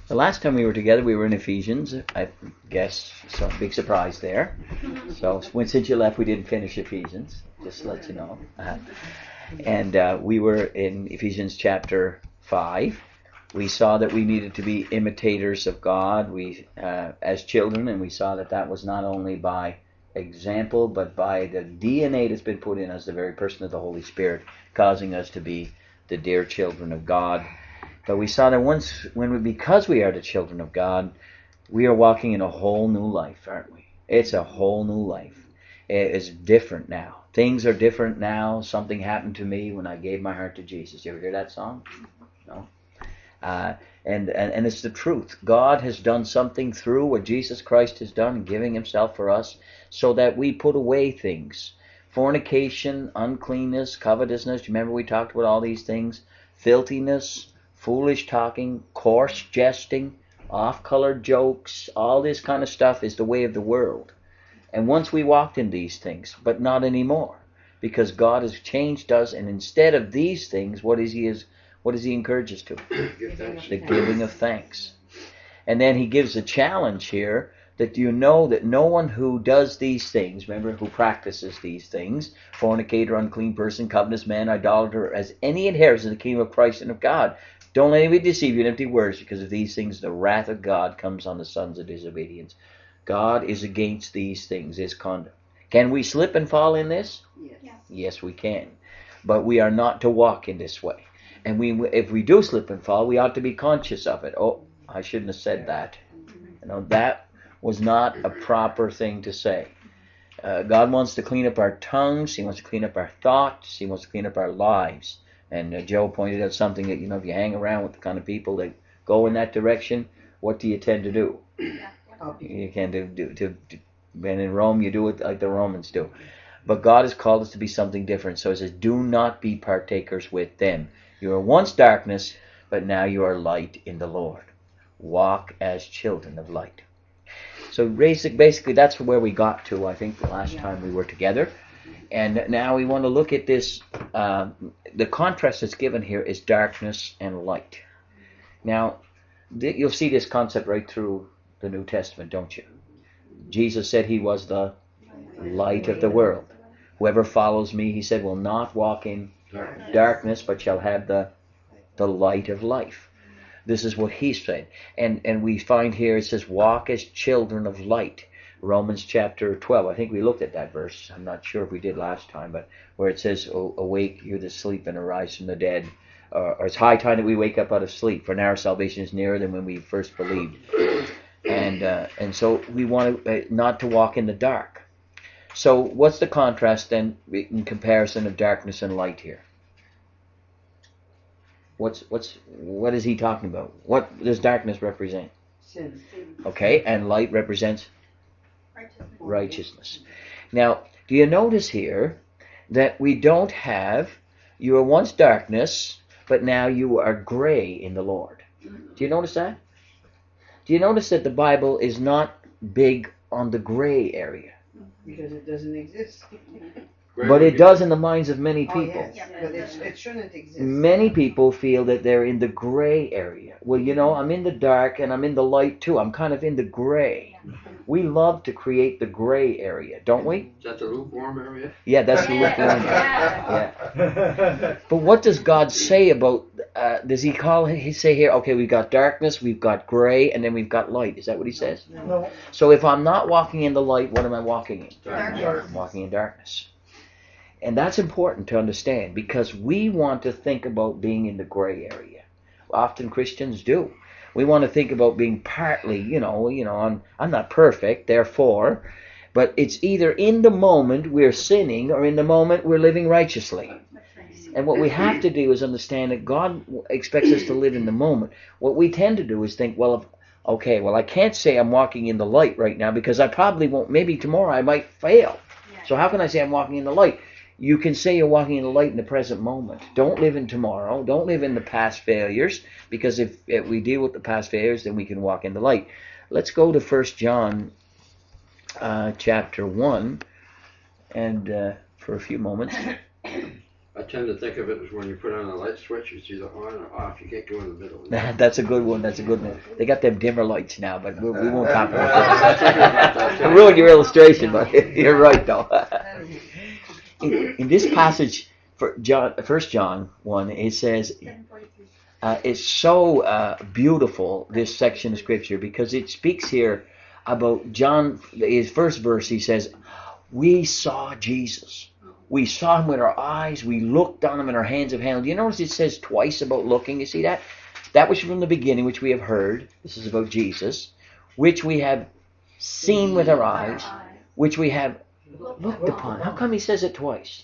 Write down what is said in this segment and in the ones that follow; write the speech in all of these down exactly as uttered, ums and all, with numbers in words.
The last time we were together, we were in Ephesians. I guess some big surprise there. So when since you left, we didn't finish Ephesians. Just to let you know. Uh-huh. And uh, we were in Ephesians chapter five. We saw that we needed to be imitators of God. We, uh, as children, and we saw that that was not only by example, but by the D N A that's been put in us, the very person of the Holy Spirit, causing us to be the dear children of God. But we saw that once, when we, because we are the children of God, we are walking in a whole new life, aren't we? It's a whole new life. It's different now. Things are different now. Something happened to me when I gave my heart to Jesus. You ever hear that song? No? Uh, and, and, and it's the truth. God has done something through what Jesus Christ has done in giving himself for us so that we put away things. Fornication, uncleanness, covetousness. Remember we talked about all these things? Filthiness, foolish talking, coarse jesting, off-colored jokes. All this kind of stuff is the way of the world. And once we walked in these things, but not anymore. Because God has changed us, and instead of these things, what is He is what does He encourage us to? The giving of thanks. And then He gives a challenge here that you know that no one who does these things, remember, who practices these things, fornicator, unclean person, covetous man, idolater, as any inheritance of the kingdom of Christ and of God. Don't let anybody deceive you in empty words, because of these things the wrath of God comes on the sons of disobedience. God is against these things, His conduct. Can we slip and fall in this? Yes. Yes, we can. But we are not to walk in this way. And we, if we do slip and fall, we ought to be conscious of it. Oh, I shouldn't have said that. You know, that was not a proper thing to say. Uh, God wants to clean up our tongues. He wants to clean up our thoughts. He wants to clean up our lives. And uh, Joe pointed out something that, you know, if you hang around with the kind of people that go in that direction, what do you tend to do? You can do, do, do, do when in Rome, you do it like the Romans do. But God has called us to be something different. So He says, do not be partakers with them. You were once darkness, but now you are light in the Lord. Walk as children of light. So basically that's where we got to, I think, the last time we were together. And now we want to look at this. Uh, the contrast that's given here is darkness and light. Now, th- you'll see this concept right through the New Testament, don't you? Jesus said He was the light of the world. Whoever follows me, He said, will not walk in darkness, but shall have the, the light of life. This is what He said. And, and we find here it says, walk as children of light. Romans chapter twelve. I think we looked at that verse. I'm not sure if we did last time, but where it says, awake, you that sleep, and arise from the dead. Or, or it's high time that we wake up out of sleep, for now our salvation is nearer than when we first believed. And uh, and so we want to, uh, not to walk in the dark. So what's the contrast then in comparison of darkness and light here? What's what's what is he talking about? What does darkness represent? Sin. Okay, and light represents Righteousness. righteousness. Now, do you notice here that we don't have, you were once darkness, but now you are gray in the Lord? Do you notice that? Do you notice that the Bible is not big on the gray area? Because it doesn't exist. But it does in the minds of many people. Oh, yes. But it's, it shouldn't exist. Many people feel that they're in the gray area. Well, you know, I'm in the dark and I'm in the light too. I'm kind of in the gray. We love to create the gray area, don't we? Is that the lukewarm area? Yeah, that's the lukewarm area. Yeah. But what does God say about, uh, does He call, He say here, okay, we've got darkness, we've got gray, and then we've got light. Is that what He says? No. So if I'm not walking in the light, what am I walking in? Darkness. I'm walking in darkness. And that's important to understand, because we want to think about being in the gray area. Often Christians do. We want to think about being partly, you know, you know, I'm, I'm not perfect, therefore, but it's either in the moment we're sinning or in the moment we're living righteously. And what we have to do is understand that God expects us to live in the moment. What we tend to do is think, well, if, okay, well, I can't say I'm walking in the light right now because I probably won't, maybe tomorrow I might fail. So how can I say I'm walking in the light? You can say you're walking in the light in the present moment. Don't live in tomorrow. Don't live in the past failures, because if, if we deal with the past failures, then we can walk in the light. Let's go to First John uh, chapter one, and uh, for a few moments. I I tend to think of it as when you put on a light switch, it's either on or off. You can't go in the middle. That's a good one. That's a good one. They got them dimmer lights now, but we, we won't talk about that. I ruined your illustration, but you're right though. in, in this passage, for John, First John one, it says uh, it's so uh, beautiful. This section of scripture because it speaks here about John. His first verse, he says, "We saw Jesus. We saw him with our eyes. We looked on him, and our hands have handled." You notice it says twice about looking. You see that? That was from the beginning, which we have heard. This is about Jesus, which we have seen with our eyes, which we have looked upon. How come he says it twice?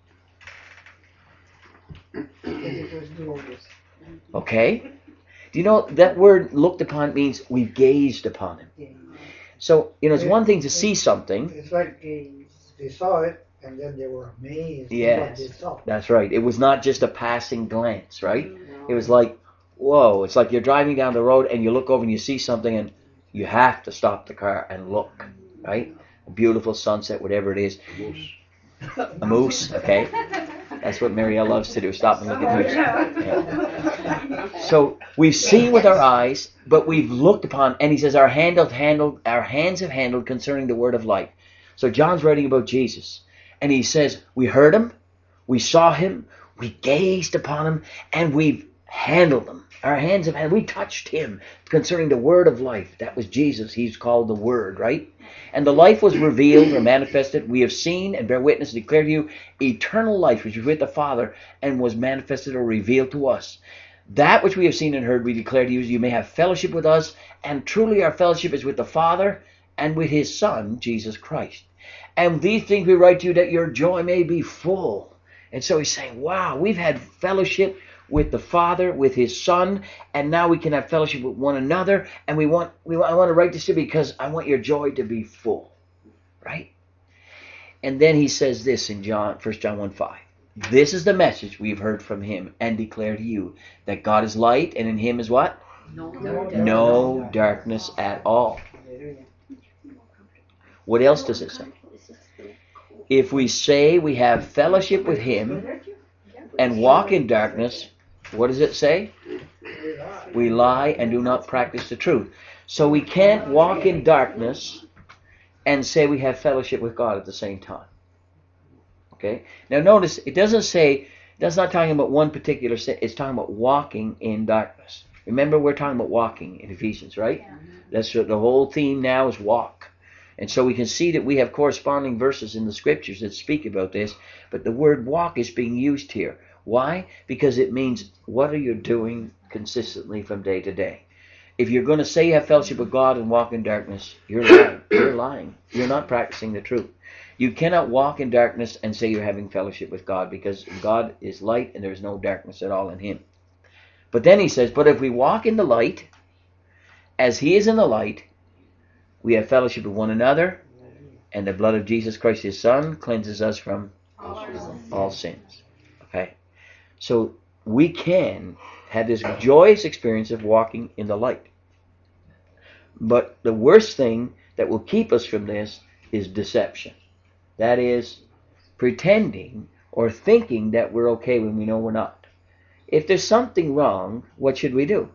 Okay. Do you know that word "looked upon" means we gazed upon him? So you know, it's one thing to see something. It's like they saw it. And then they were amazed. Yes, at what they saw. That's right. It was not just a passing glance, right? It was like, whoa. It's like you're driving down the road and you look over and you see something and you have to stop the car and look, right? A beautiful sunset, whatever it is. A moose. A moose, okay. That's what Marielle loves to do, stop and look at moose. Yeah. So we've seen with our eyes, but we've looked upon, and he says our handled, handled, our hands have handled concerning the word of life. So John's writing about Jesus. And he says, we heard him, we saw him, we gazed upon him, and we've handled him. Our hands have handled, we touched him concerning the word of life. That was Jesus. He's called the Word, right? And the life was revealed or manifested. We have seen and bear witness and declare to you eternal life, which was with the Father and was manifested or revealed to us. That which we have seen and heard, we declare to you, you may have fellowship with us, and truly our fellowship is with the Father and with his Son, Jesus Christ. And these things we write to you that your joy may be full. And so he's saying, wow, we've had fellowship with the Father, with his Son, and now we can have fellowship with one another. And we want, we want, I want to write this to you because I want your joy to be full. Right? And then he says this in John, First John one five. This is the message we've heard from him and declare to you, that God is light, and in him is what? No, no, no darkness at all. What else does it say? If we say we have fellowship with him and walk in darkness, what does it say? We lie and do not practice the truth. So we can't walk in darkness and say we have fellowship with God at the same time. Okay? Now notice, it doesn't say, that's not talking about one particular sin, it's talking about walking in darkness. Remember, we're talking about walking in Ephesians, right? That's what the whole theme now is walk. And so we can see that we have corresponding verses in the scriptures that speak about this, but the word walk is being used here. Why? Because it means, what are you doing consistently from day to day? If you're going to say you have fellowship with God and walk in darkness, you're lying. You're lying. You're not practicing the truth. You cannot walk in darkness and say you're having fellowship with God, because God is light and there's no darkness at all in him. But then he says, but if we walk in the light, as he is in the light, we have fellowship with one another, and the blood of Jesus Christ, his Son, cleanses us from all, all sins. Okay? So we can have this joyous experience of walking in the light. But the worst thing that will keep us from this is deception. That is, pretending or thinking that we're okay when we know we're not. If there's something wrong, what should we do?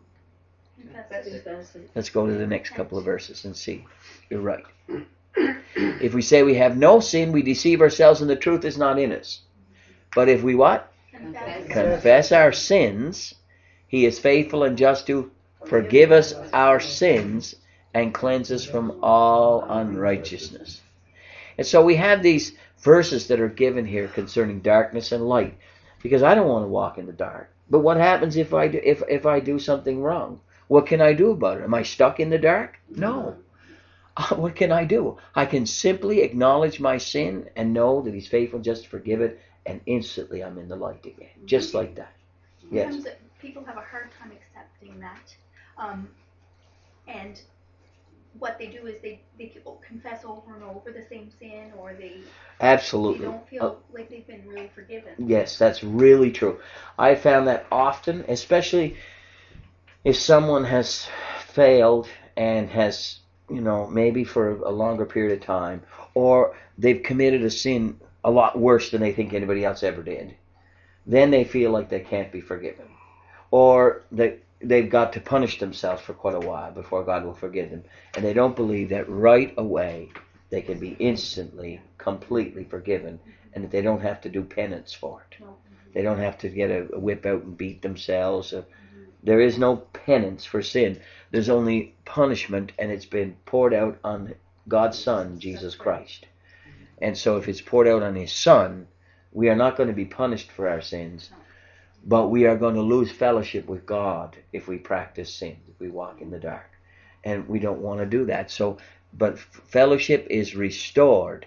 Let's go to the next couple of verses and see. You're right. If we say we have no sin, we deceive ourselves and the truth is not in us. But if we what? Confess, Confess our sins, he is faithful and just to forgive us our sins and cleanse us from all unrighteousness. And so we have these verses that are given here concerning darkness and light, because I don't want to walk in the dark. But what happens if I do, if, if I do something wrong? What can I do about it? Am I stuck in the dark? No. What can I do? I can simply acknowledge my sin and know that he's faithful just to forgive it, and instantly I'm in the light again. Just like that. Yes. Sometimes people have a hard time accepting that. Um, and what they do is they, they confess over and over the same sin, or they, Absolutely. they don't feel uh, like they've been really forgiven. Yes, that's really true. I found that often, especially if someone has failed and has, you know, maybe for a longer period of time, or they've committed a sin a lot worse than they think anybody else ever did. then they feel like they can't be forgiven, or that they've got to punish themselves for quite a while before God will forgive them, and they don't believe that right away they can be instantly, completely forgiven, and that they don't have to do penance for it. They don't have to get a, a whip out and beat themselves. Uh, there is no penance for sin. There's only punishment, and it's been poured out on God's Son, Jesus Christ. And so if it's poured out on His Son, we are not going to be punished for our sins, but we are going to lose fellowship with God if we practice sin, if we walk in the dark. And we don't want to do that. So, but fellowship is restored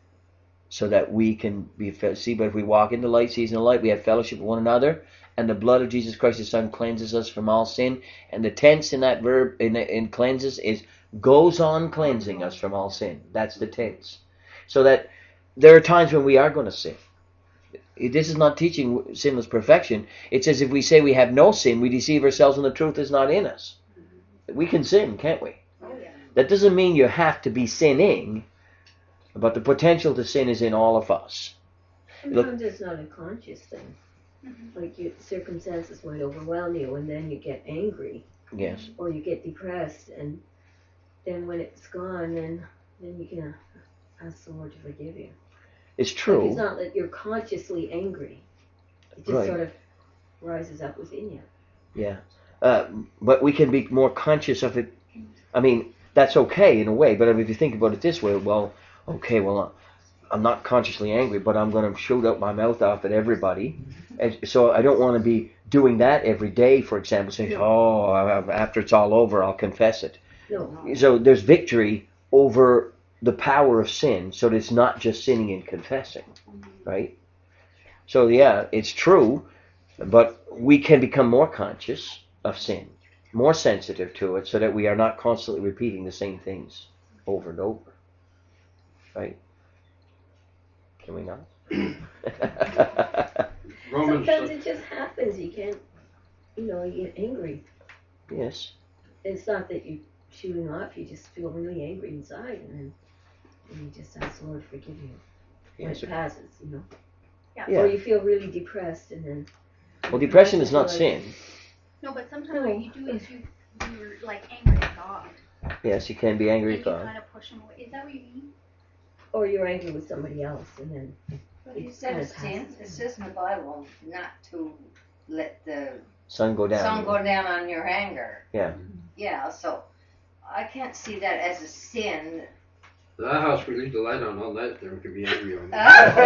so that we can be, see, but if we walk in the light, sees in the light, we have fellowship with one another, and the blood of Jesus Christ, His Son, cleanses us from all sin. And the tense in that verb, in, in cleanses, is goes on cleansing us from all sin. That's the tense. So that there are times when we are going to sin. This is not teaching sinless perfection. It says if we say we have no sin, we deceive ourselves and the truth is not in us. We can sin, can't we? Oh, yeah. That doesn't mean you have to be sinning, but the potential to sin is in all of us. Sometimes it's not a conscious thing. Mm-hmm. Like your circumstances might overwhelm you and then you get angry. Yes. Or you get depressed, and then when it's gone, then then you can ask the Lord to forgive you. It's Like true. it's not that you're consciously angry. It just Right. sort of rises up within you. Yeah. Uh, but we can be more conscious of it. I mean, that's okay in a way, but if you think about it this way, well, okay, well, I'm not consciously angry, but I'm going to shoot out my mouth off at everybody. And so I don't want to be doing that every day, for example, saying, oh, after it's all over, I'll confess it. No. So there's victory over the power of sin, so that it's not just sinning and confessing, right? So yeah, it's true, but we can become more conscious of sin, more sensitive to it, so that we are not constantly repeating the same things over and over, right? Can we not? Romans, Sometimes it just happens. You can't, you know, you get angry. Yes. It's not that you're shooting off. You just feel really angry inside, and then and you just ask the Lord to forgive you when Yes. it passes, you know. Yeah. Or you feel really depressed, and then. Well, depression is not Like- sin. No, but sometimes what you do is you, you're like angry at God. Yes, you can be angry And at you God. kind of push Him away. Is that what you mean? Or you're angry with somebody else, and then. But you said it says, it says in the Bible not to let the Sun go down. sun go down on your anger. Yeah. Yeah, so I can't see that as a sin. that house, we leave the light on all night, then we can be angry on it.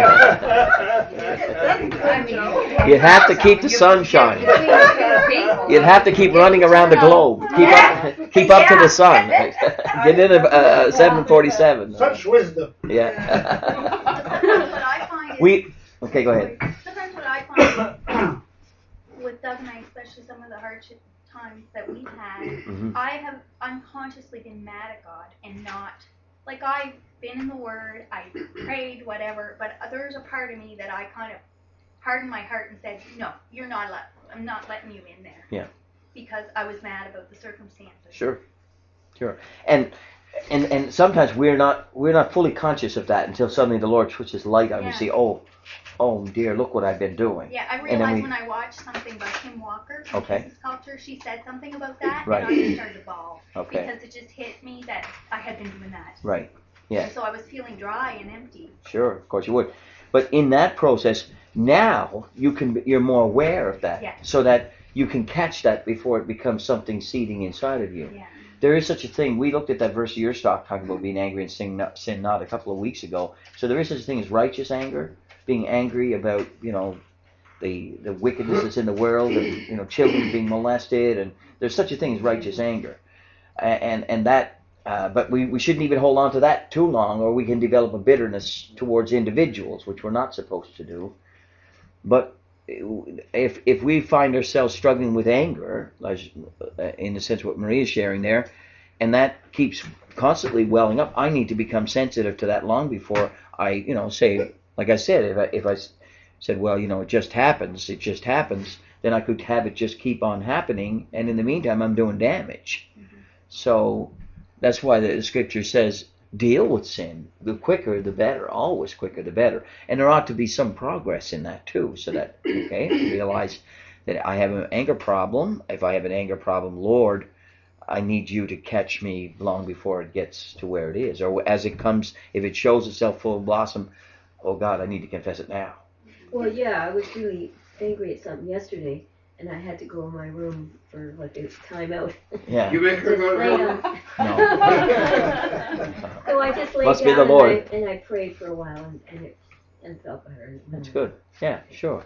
I mean, You'd have to keep the sun shining. You'd have to keep running around the globe. Keep up, keep up to the sun. Get in at uh, seven forty-seven. Such wisdom. Yeah. Sometimes what I find is we. Okay, go ahead. Sometimes what I find with Doug and I, especially some of the hardship times that we've had, Mhm. I have unconsciously been mad at God and not, like I've been in the Word, I prayed, whatever, but there's a part of me that I kind of hardened my heart and said, no, you're not let, I'm not letting you in there. Yeah. Because I was mad about the circumstances. Sure. Sure. And and and sometimes we're not we're not fully conscious of that until suddenly the Lord switches light on. Yeah. You see, oh, oh dear, look what I've been doing. Yeah, I And then realized we- when I watched something by Kim Walker from Okay. Jesus Culture, she said something about that, Right. and I just started to bawl. Okay. Because it just hit me that I had been doing that. Right. Yeah. And so I was feeling dry and empty. Sure. Of course you would. But in that process, now you can you're more aware of that, Yeah. so that you can catch that before it becomes something seeding inside of you. Yeah. There is such a thing. We looked at that verse of your stock talking about being angry and sin not, sin not a couple of weeks ago. So there is such a thing as righteous anger, being angry about, you know, the the wickedness that's in the world, and, you know, children being molested, and there's such a thing as righteous anger, and and, and that. Uh, but we, we shouldn't even hold on to that too long, or we can develop a bitterness towards individuals, which we're not supposed to do. But if if we find ourselves struggling with anger, as, uh, in the sense what Marie is sharing there, and that keeps constantly welling up, I need to become sensitive to that long before I, you know, say, like I said, if I, if I said, well, you know, it just happens, it just happens, then I could have it just keep on happening, and in the meantime, I'm doing damage. Mm-hmm. So that's why the scripture says, deal with sin. The quicker, the better. Always quicker, the better. And there ought to be some progress in that too, so that, okay, realize that I have an anger problem. If I have an anger problem, Lord, I need you to catch me long before it gets to where it is. Or as it comes, if it shows itself full of blossom, oh God, I need to confess it now. Well, yeah, I was really angry at something yesterday, and I had to go in my room for like a timeout. Yeah. You make her Just go to lay hell? down. No. So I just laid Must down be the and, Lord. I, and I prayed for a while, and, and it and felt better. That's good. Yeah, sure.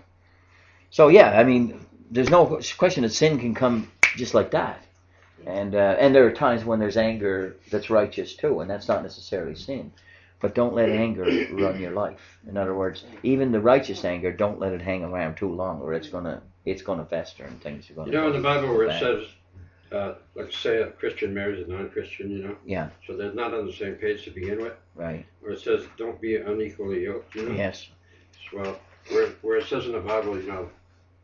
So yeah, I mean, there's no question that sin can come just like that. And uh, and there are times when there's anger that's righteous too, and that's not necessarily sin. But don't let anger run your life. In other words, even the righteous anger, don't let it hang around too long, or it's gonna it's gonna fester and things are gonna. You know in the Bible where it bad. says, uh, like say a Christian marries a non-Christian, you know? Yeah. So they're not on the same page to begin with. Right. Or it says, don't be unequally yoked, you know? Yes. Well, where, where it says in the Bible, you know,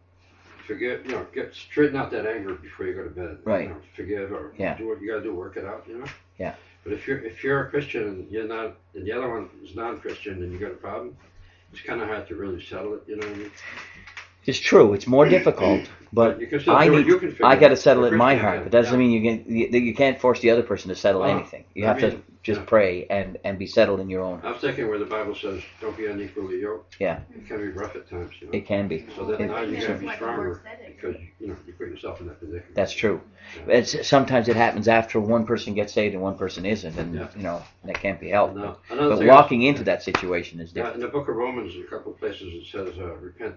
forgive, you know, get straighten out that anger before you go to bed. Right. You know, forgive or Yeah. do what you gotta do, work it out, you know? Yeah. But if you're if you're a Christian and you're not, and the other one is non-Christian and you got a problem, it's kind of hard to really settle it, you know what I mean? It's true. It's more difficult, but you can still I do it. need. You can figure I it got to out. settle The it in my Christian heart. can, But that doesn't yeah. mean you can. You, you can't force the other person to settle Well, anything. You I have to mean, just yeah. pray and and be settled in your own. I was thinking where the Bible says, don't be unequally yoked. Yeah. It can be rough at times, you know? It can be. So that It- now you it's gotta be like the stronger Lord said it. because, you know, you put yourself in that predicament. That's true. It's, sometimes it happens after one person gets saved and one person isn't, and Yeah. you know that can't be helped. Now, But, another but thing walking else- into that situation is Now, different. in the book of Romans, a couple of places it says, uh, repent,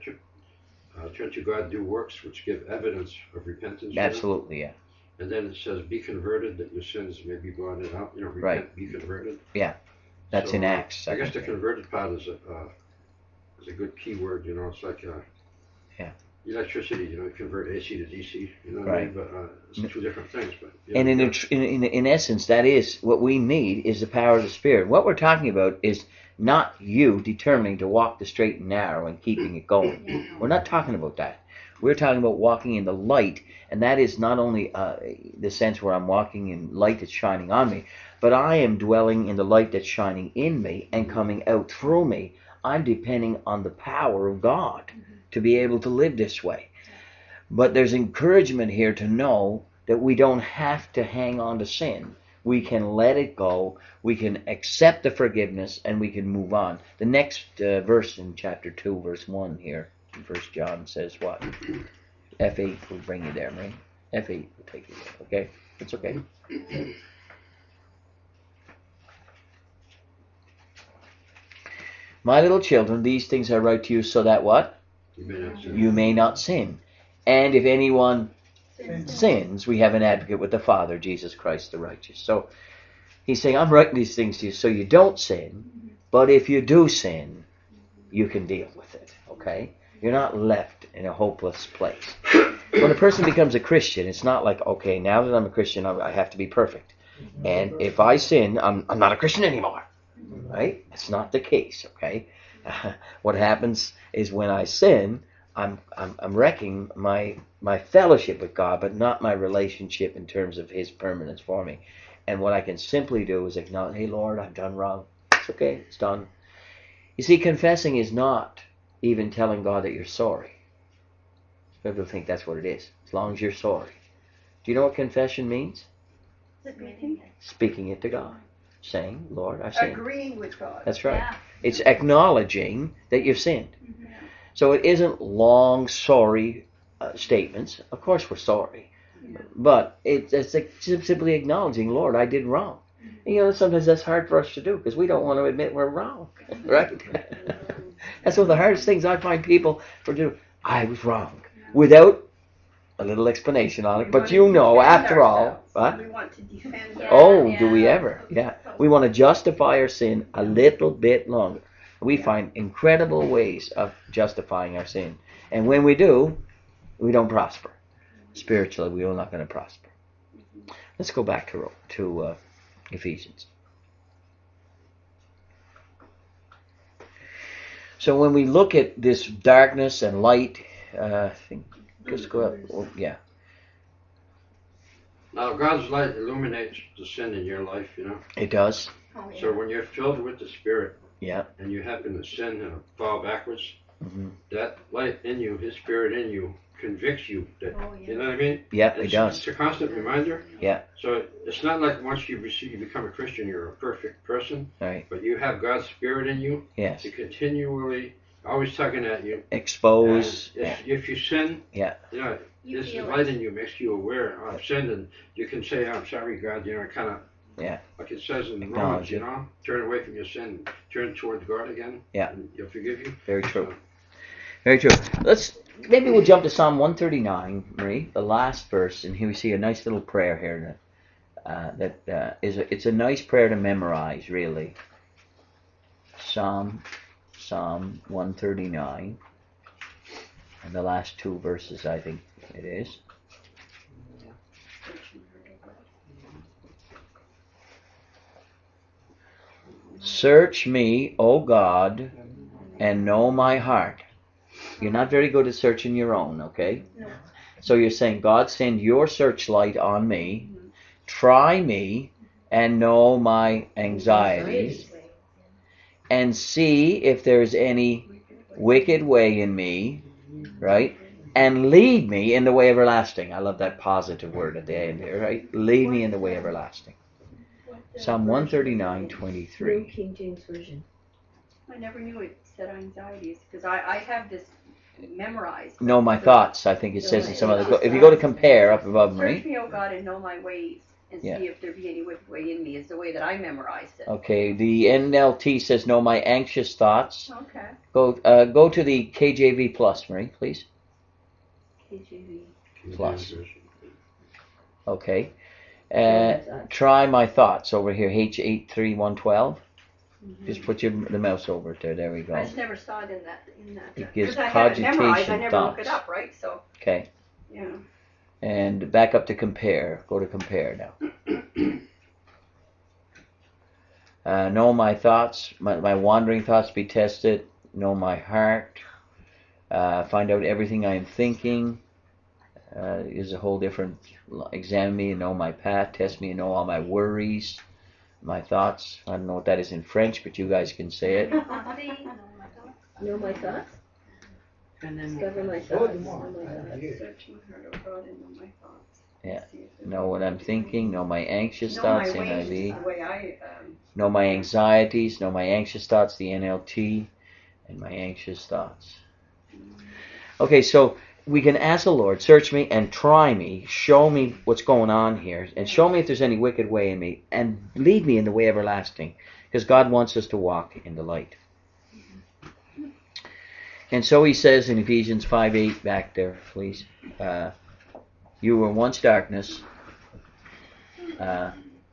uh, turn to God, do works which give evidence of repentance. you know? Absolutely, yeah. And then it says, be converted that your sins may be blotted out. You know, repent, Right. be converted. That's So, in uh, Acts. I guess the think. converted part is a, uh, is a good key word, you know, it's like, uh, Yeah. electricity, you know, convert A C to D C, you know what I mean? But, uh, it's two different things, but. yeah, And in, yeah. in, in, in essence, that is what we need is the power of the Spirit. What we're talking about is not you determining to walk the straight and narrow and keeping it going. We're not talking about that. We're talking about walking in the light, and that is not only uh, the sense where I'm walking in light that's shining on me, but I am dwelling in the light that's shining in me and coming out through me. I'm depending on the power of God to be able to live this way. But there's encouragement here to know that we don't have to hang on to sin. We can let it go. We can accept the forgiveness, and we can move on. The next uh, verse in chapter two, verse one here, First John says what? F eight will bring you there, man. F eight will take you there. Okay, it's okay. My little children, these things I write to you so that what? You may not sin. You may not sin. And if anyone sins, we have an advocate with the Father, Jesus Christ the righteous. So he's saying, I'm writing these things to you so you don't sin, but if you do sin, you can deal with it, okay? You're not left in a hopeless place. When a person becomes a Christian, it's not like, okay, now that I'm a Christian, I have to be perfect. And if I sin, I'm, I'm not a Christian anymore, right? It's not the case, okay? What happens is when I sin, I'm, I'm I'm wrecking my my fellowship with God, but not my relationship in terms of His permanence for me. And what I can simply do is acknowledge, hey Lord, I've done wrong. It's okay, it's done. You see, confessing is not even telling God that you're sorry. People think that's what it is, as long as you're sorry. Do you know what confession means? Submitting it. Speaking it to God. Saying, Lord, I've sinned. Agreeing with God. That's right. Yeah. It's acknowledging that you've sinned. Mhm. So it isn't long, sorry uh, statements. Of course we're sorry. But it, it's like simply acknowledging, Lord, I did wrong. And, you know, sometimes that's hard for us to do because we don't want to admit we're wrong. Right? That's one of the hardest things I find people for doing. I was wrong. Without a little explanation on it. We But want you to know, defend after all, ourselves. what? We want to defend Yeah. Oh, ourselves. do we ever? Yeah. We want to justify our sin a little bit longer. We find incredible ways of justifying our sin. And when we do, we don't prosper. Spiritually, we are not going to prosper. Let's go back to, to uh, Ephesians. So when we look at this darkness and light, uh, I think, just go up. Oh, yeah. Now, God's light illuminates the sin in your life, you know. It does. Oh, yeah. So when you're filled with the Spirit, Yeah. and you happen to sin and fall backwards, Mm-hmm. that light in you, His Spirit in you, convicts you. That, Oh, yeah. You know what I mean? Yeah, it It's, does. it's a constant reminder. Yeah. So it's not like once you receive, you become a Christian, you're a perfect person. Right. But you have God's Spirit in you Yes. to continually, always tugging at you. Expose. And if, if you sin, Yeah. you know, You this feel light it. in you makes you aware of sin, and you can say, "I'm sorry, God." You know, kind of. Yeah. Like it says in Acknowledge Romans, you it. know, turn away from your sin, turn towards God again. Yeah. And He'll forgive you. Very true. Very true. Let's maybe we'll jump to Psalm one thirty-nine, Marie, the last verse, and here we see a nice little prayer here that uh, that uh, is a, it's a nice prayer to memorize, really. Psalm Psalm one thirty-nine, and the last two verses, I think it is. Search me, O God, and know my heart. You're not very good at searching your own, okay? No. So you're saying, God, send your searchlight on me, try me, and know my anxieties, and see if there's any wicked way in me, right? And lead me in the way everlasting. I love that positive word at the end there, right? Lead me in the way everlasting. Psalm one thirty-nine, New twenty-three. King James Version. I never knew it said anxieties because I, I have this memorized. Know my thoughts, I think it says in Know some my other. thoughts. If you go to compare up above, Search Marie. me, O God, and know my ways, and Yeah. see if there be any wicked way in me. Is the way that I memorized it. Okay, the N L T says know my anxious thoughts. Okay. Go uh, go to the K J V plus, Marie, please. K J V. Plus. Version. Okay. Know my Uh, thoughts. try my thoughts over here, H eight three one one two. Mm-hmm. Just put your the mouse over it there. There we I go. just never saw it in that. In that. It gives Because I had it memorized. I cogitation never look it thoughts. up, right? So Okay. yeah. And back up to compare. Go to compare now. Uh, know my thoughts, my, my wandering thoughts be tested. Know my heart. Uh, find out everything I am thinking. Uh, is a whole different. Examine me and know my path. Test me and know all my worries, my thoughts. I don't know what that is in French, but you guys can say it. Know my thoughts. And then Discover my So thoughts. do Know more. my thoughts. Search my heart, O God, and know my thoughts. Yeah. See if there Know what I'm thinking. Know my anxious Know thoughts. my N I ways V. is the way I. Um, Know my anxieties. Know my anxious thoughts. The N L T, and my anxious thoughts. Okay, so we can ask the Lord, search me and try me, show me what's going on here, and show me if there's any wicked way in me, and lead me in the way everlasting, because God wants us to walk in the light. And so he says in Ephesians five eight, back there, please, uh, you were once darkness, uh,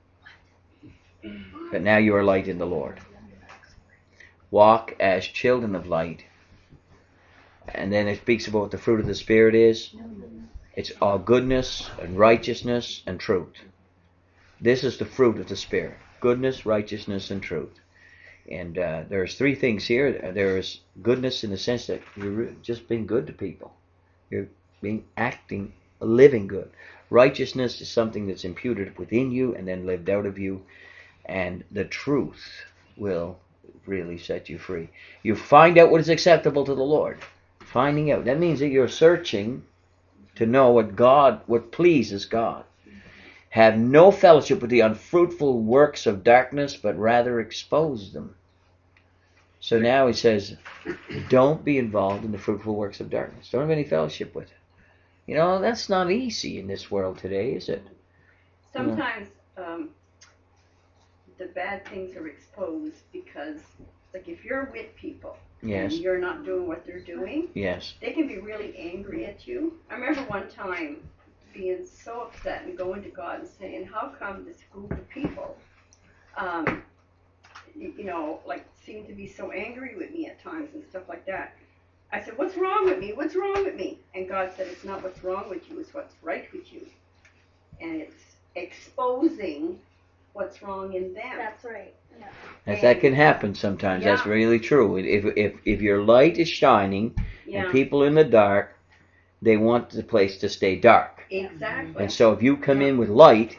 but now you are light in the Lord. Walk as children of light. And then it speaks about what the fruit of the Spirit is. It's all goodness and righteousness and truth. This is the fruit of the Spirit. Goodness, righteousness, and truth. And uh, there's three things here. There's goodness in the sense that you're just being good to people. You're being acting, living good. Righteousness is something that's imputed within you and then lived out of you. And the truth will really set you free. You find out what is acceptable to the Lord. Finding out. That means that you're searching to know what God, what pleases God. Have no fellowship with the unfruitful works of darkness, but rather expose them. So now he says, don't be involved in the fruitful works of darkness. Don't have any fellowship with it. You know, that's not easy in this world today, is it? sometimes um, the bad things are exposed because, like, if you're with people Yes. and you're not doing what they're doing, Yes. they can be really angry at you. I remember one time being so upset and going to God and saying, how come this group of people, um, you, you know, like, seem to be so angry with me at times and stuff like that. I said, what's wrong with me? What's wrong with me? And God said, it's not what's wrong with you, it's what's right with you. And it's exposing what's wrong in them. That's right. Yeah. That, that can happen sometimes. That's Yeah. really true. If, if, if your light is shining Yeah, and people in the dark, they want the place to stay dark. exactly. And so if you come in with light,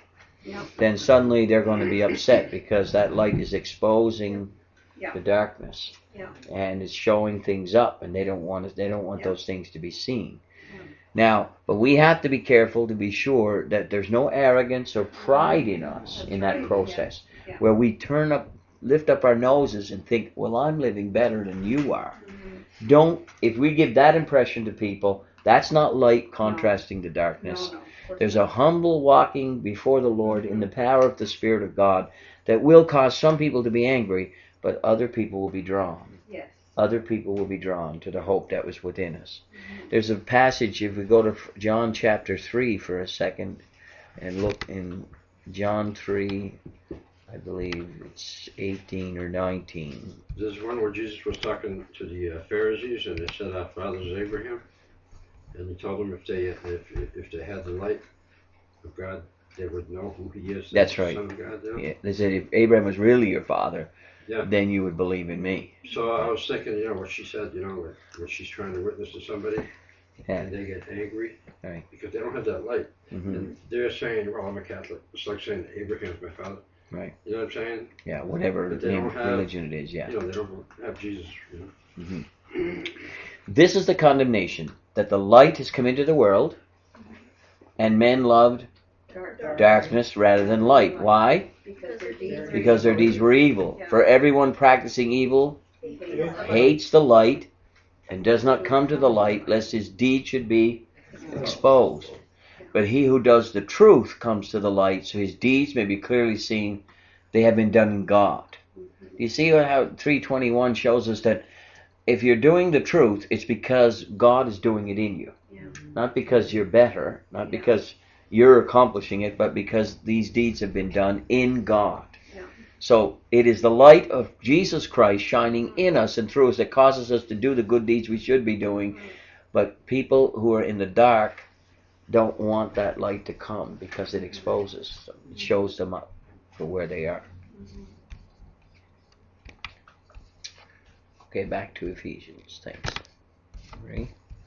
Yeah. then suddenly they're going to be upset because that light is exposing Yeah. the darkness. Yeah. And it's showing things up, and they don't want it, they don't want Yeah. those things to be seen. Yeah. Now, but we have to be careful to be sure that there's no arrogance or pride in us That's in that right, process, yeah, yeah. where we turn up, lift up our noses and think, well, I'm living better than you are. Mhm. Don't, if we give that impression to people, that's not light contrasting to darkness. No, no, of course There's not. a humble walking before the Lord in the power of the Spirit of God that will cause some people to be angry, but other people will be drawn. Yes. Other people will be drawn to the hope that was within us. There's a passage, if we go to John chapter three for a second, and look in John three, I believe it's eighteen or nineteen. There's one where Jesus was talking to the uh, Pharisees, and they said, "Our fathers Abraham," and he told them if they if if they had the light of God, they would know who He is. That's the right. Son of God. Yeah. Yeah, they said if Abraham was really your father, Yeah. then you would believe in me. So I was thinking, you know, what she said, you know, when, when she's trying to witness to somebody, Yeah. and they get angry Right. because they don't have that light, hmm and they're saying, "Well, I'm a Catholic." It's like saying Abraham's my father. Right. You know what I'm saying? Yeah, whatever But they name, don't have- religion it is, yeah. You know, they don't have Jesus. You know. hmm This is the condemnation, that the light has come into the world, and men loved Dark. darkness rather than light. Why? Because their deeds were Because their deeds were evil. For everyone practicing evil hates the light and does not come to the light, lest his deed should be exposed. But he who does the truth comes to the light, so his deeds may be clearly seen. They have been done in God. You see how three twenty-one shows us that if you're doing the truth, it's because God is doing it in you. Yeah. Not because you're better, not because you're accomplishing it, but because these deeds have been done in God. Yeah. So it is the light of Jesus Christ shining in us and through us that causes us to do the good deeds we should be doing. But people who are in the dark don't want that light to come because it exposes them. It shows them up for where they are. Okay, back to Ephesians. Thanks. Ready?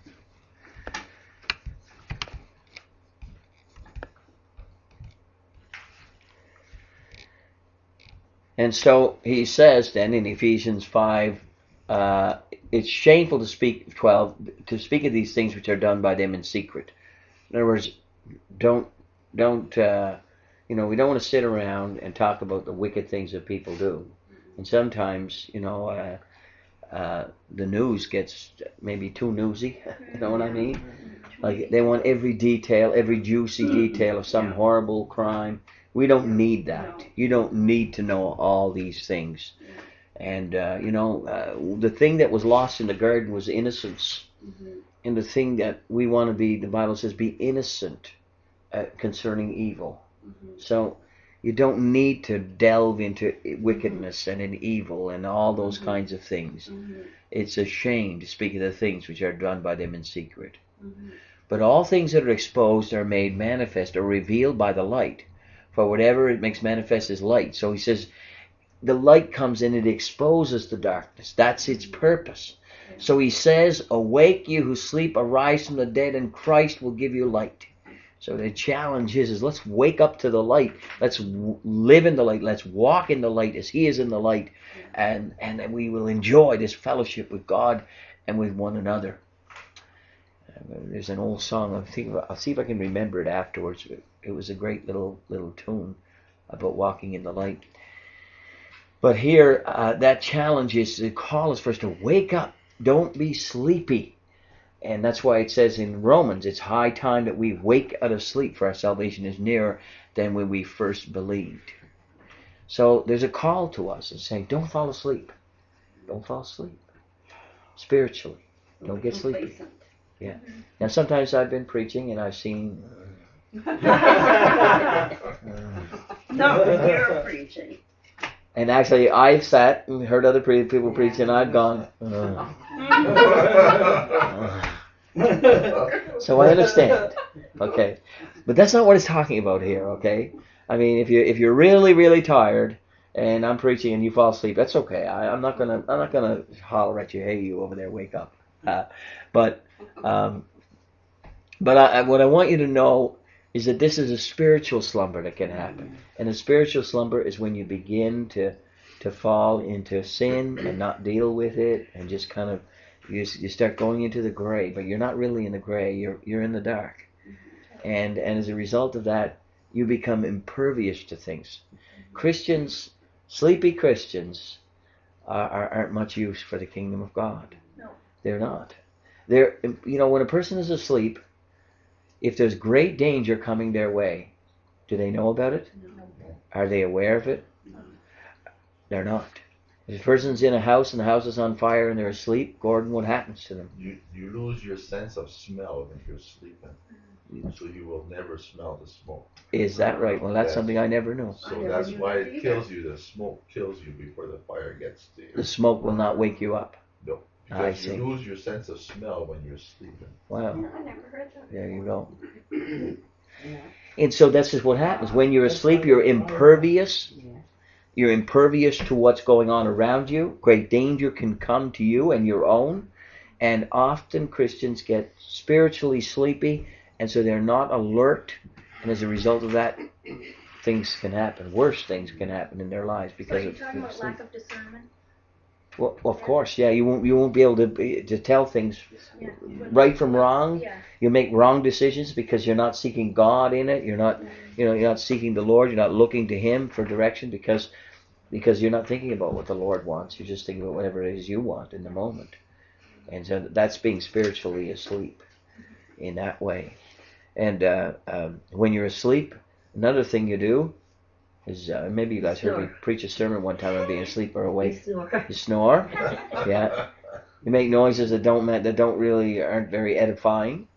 And so he says then in Ephesians five, uh, it's shameful to speak twelve to speak of these things which are done by them in secret. In other words, don't don't uh, you know we don't want to sit around and talk about the wicked things that people do. And sometimes you know uh, uh, the news gets maybe too newsy. You know what I mean? Like they want every detail, every juicy detail of some horrible crime. We don't need that. You don't need to know all these things. And, uh, you know, uh, the thing that was lost in the garden was innocence. Mhm. And the thing that we want to be, the Bible says, be innocent uh, concerning evil. Mhm. So you don't need to delve into wickedness and in evil and all those kinds of things. Mhm. It's a shame to speak of the things which are done by them in secret. Mhm. But all things that are exposed are made manifest or revealed by the light. For whatever it makes manifest is light. So he says, the light comes in, it exposes the darkness. That's its purpose. So he says, awake you who sleep, arise from the dead, and Christ will give you light. So the challenge is, is let's wake up to the light. Let's w- live in the light. Let's walk in the light as he is in the light. And, and then we will enjoy this fellowship with God and with one another. Uh, There's an old song. I'm thinking. I'll see if I can remember it afterwards. It was a great little little tune about walking in the light. But here, uh, that challenge is to call us for us to wake up. Don't be sleepy. And that's why it says in Romans, it's high time that we wake out of sleep, for our salvation is nearer than when we first believed. So there's a call to us and saying, don't fall asleep. Don't fall asleep. Spiritually. Don't get sleepy. Complacent. Yeah. Now sometimes I've been preaching and I've seen No, you're preaching. and actually I've sat and heard other pre- people preach and I've gone "Ugh." So I understand. Okay. But that's not what it's talking about here, okay? I mean if you if you're really, really tired and I'm preaching and you fall asleep, that's okay. I, I'm not gonna I'm not gonna holler at you, hey you over there, wake up. Uh, but um, but I, what I want you to know is that this is a spiritual slumber that can happen. And a spiritual slumber is when you begin to to fall into sin and not deal with it, and just kind of you, you start going into the gray, but you're not really in the gray, you're you're in the dark. And and as a result of that, you become impervious to things. Christians, sleepy Christians, are, are, aren't much use for the kingdom of God. No. They're not. They're, you know, when a person is asleep, if there's great danger coming their way, do they know about it? No. Are they aware of it? No. They're not. If a person's in a house and the house is on fire and they're asleep, Gordon, what happens to them? You you lose your sense of smell when you're sleeping. So you will never smell the smoke. Is that right? Well, that's Yes. something I never knew. So that's why it kills you. The smoke kills you before the fire gets to you. The smoke will not wake you up. No. I Because see. you lose your sense of smell when you're sleeping. Wow. I never heard that. There you go. And so this is what happens. When you're asleep, you're impervious. You're impervious to what's going on around you. Great danger can come to you and your own. And often Christians get spiritually sleepy, and so they're not alert. And as a result of that, things can happen. Worse things can happen in their lives So because you're of talking about sleep. lack of discernment? Well, of course, yeah. You won't you won't be able to to tell things Yeah. right from wrong. Yeah. You make wrong decisions because you're not seeking God in it. You're not, you know, you're not seeking the Lord. You're not looking to Him for direction because because you're not thinking about what the Lord wants. You're just thinking about whatever it is you want in the moment. And so that's being spiritually asleep in that way. And uh, um, when you're asleep, another thing you do is uh, maybe you guys heard me Snore. preach a sermon one time on being asleep or awake. Snore. You snore. Yeah. You make noises that don't ma- that don't really aren't very edifying.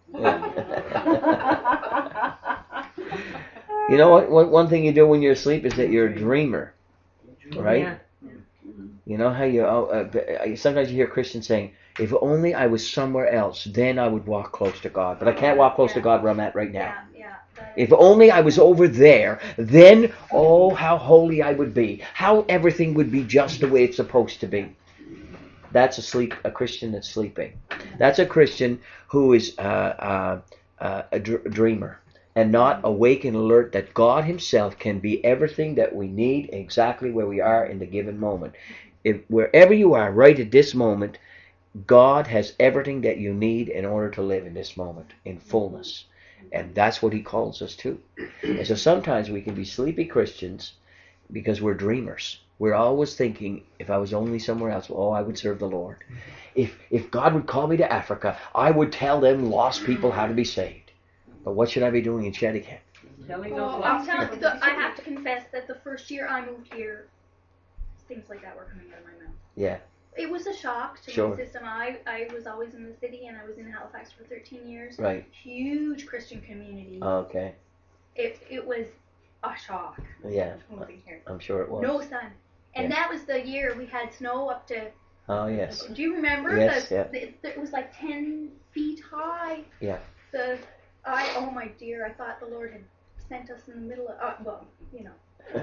You know what? One one thing you do when you're asleep is that you're a dreamer, right? Yeah. You know how you oh, uh, sometimes you hear Christians saying, "If only I was somewhere else, then I would walk close to God." But I can't walk close to God where I'm at right now. Yeah, yeah. that If only I was over there, then oh, how holy I would be! How everything would be just the way it's supposed to be. That's a sleep, a Christian that's sleeping. That's a Christian who is uh, uh, uh, a dr- dreamer and not awake and alert that God Himself can be everything that we need exactly where we are in the given moment. If wherever you are right at this moment, God has everything that you need in order to live in this moment in fullness. And that's what He calls us to. And so sometimes we can be sleepy Christians because we're dreamers. We're always thinking, if I was only somewhere else, oh, I would serve the Lord. If if God would call me to Africa, I would tell them lost people how to be saved. But what should I be doing in Cheticamp? Telling Well, those I'm lost telling, people the, to I be have to confess that the first year I moved here, things like that were coming out of my mouth. Yeah, It was a shock to Sure. my system. I, I was always in the city, and I was in Halifax for thirteen years. right. Huge Christian community. Okay. it it was a shock Yeah, moving here. I'm sure it was. No sun. And Yeah. that was the year we had snow up to. Oh, yes. Do you remember? Yes, the, yeah. the, it was like ten feet high. Yeah. The I oh my dear, I thought the Lord had sent us in the middle of uh, well, you know.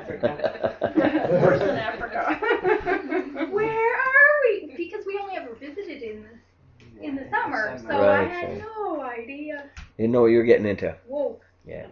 Worse than Africa. Where are we? Because we only ever visited in the in the summer, so I Right, had right. no idea. You know what you're getting into. Whoa. Yeah.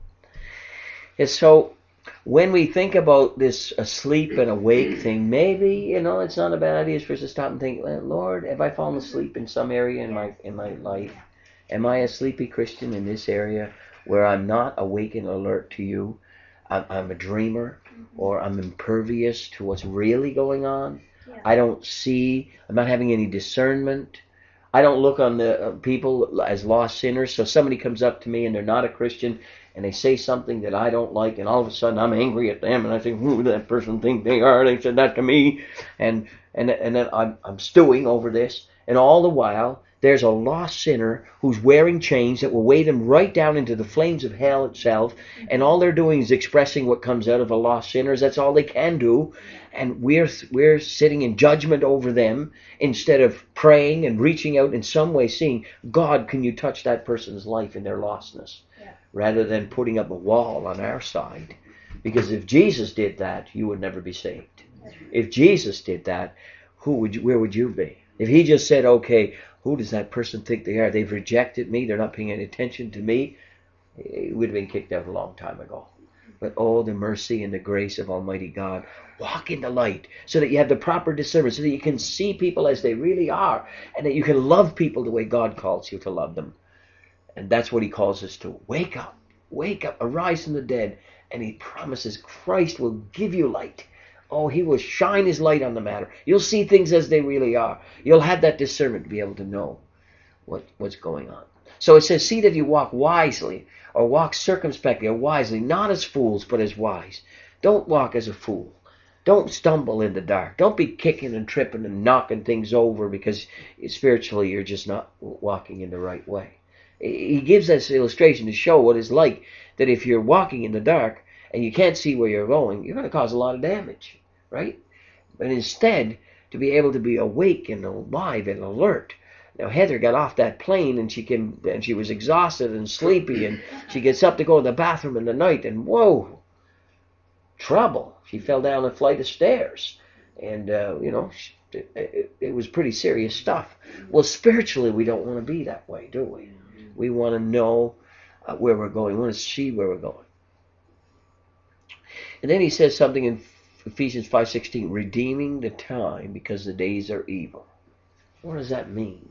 And so when we think about this asleep and awake thing, maybe, you know, it's not a bad idea for us to stop and think, well, Lord, have I fallen asleep in some area in my in my life? Am I a sleepy Christian in this area where I'm not awake and alert to you? I'm, I'm a dreamer, or I'm impervious to what's really going on. Yeah. I don't see, I'm not having any discernment. I don't look on the uh, people as lost sinners. So somebody comes up to me and they're not a Christian and they say something that I don't like, and all of a sudden I'm angry at them and I think, who does that person think they are? They said that to me. And and and then I'm I'm stewing over this. And all the while there's a lost sinner who's wearing chains that will weigh them right down into the flames of hell itself, and all they're doing is expressing what comes out of a lost sinner. That's all they can do. And we're we're sitting in judgment over them instead of praying and reaching out in some way, seeing, God, can you touch that person's life in their lostness? Yeah. Rather than putting up a wall on our side. Because if Jesus did that, you would never be saved. If Jesus did that, who would you, where would you be? If He just said, okay, who does that person think they are? They've rejected me. They're not paying any attention to me. he would have been kicked out a long time ago. But oh, the mercy and the grace of Almighty God. Walk in the light so that you have the proper discernment, so that you can see people as they really are, and that you can love people the way God calls you to love them. And that's what he calls us to. Wake up. Wake up. Arise from the dead. And he promises Christ will give you light. Oh, he will shine his light on the matter. You'll see things as they really are. You'll have that discernment to be able to know what, what's going on. So it says, see that you walk wisely, or walk circumspectly, or wisely, not as fools, but as wise. Don't walk as a fool. Don't stumble in the dark. Don't be kicking and tripping and knocking things over because spiritually you're just not walking in the right way. He gives this illustration to show what it's like that if you're walking in the dark and you can't see where you're going, you're going to cause a lot of damage, right? But instead, to be able to be awake and alive and alert. Now Heather got off that plane and she came and she was exhausted and sleepy, and she gets up to go to the bathroom in the night, and whoa, trouble. She fell down a flight of stairs, and uh, you know, it, it, it was pretty serious stuff. Well, spiritually, we don't want to be that way, do we? We want to know uh, where we're going. We want to see where we're going. And then he says something in Ephesians five sixteen, redeeming the time because the days are evil. What does that mean?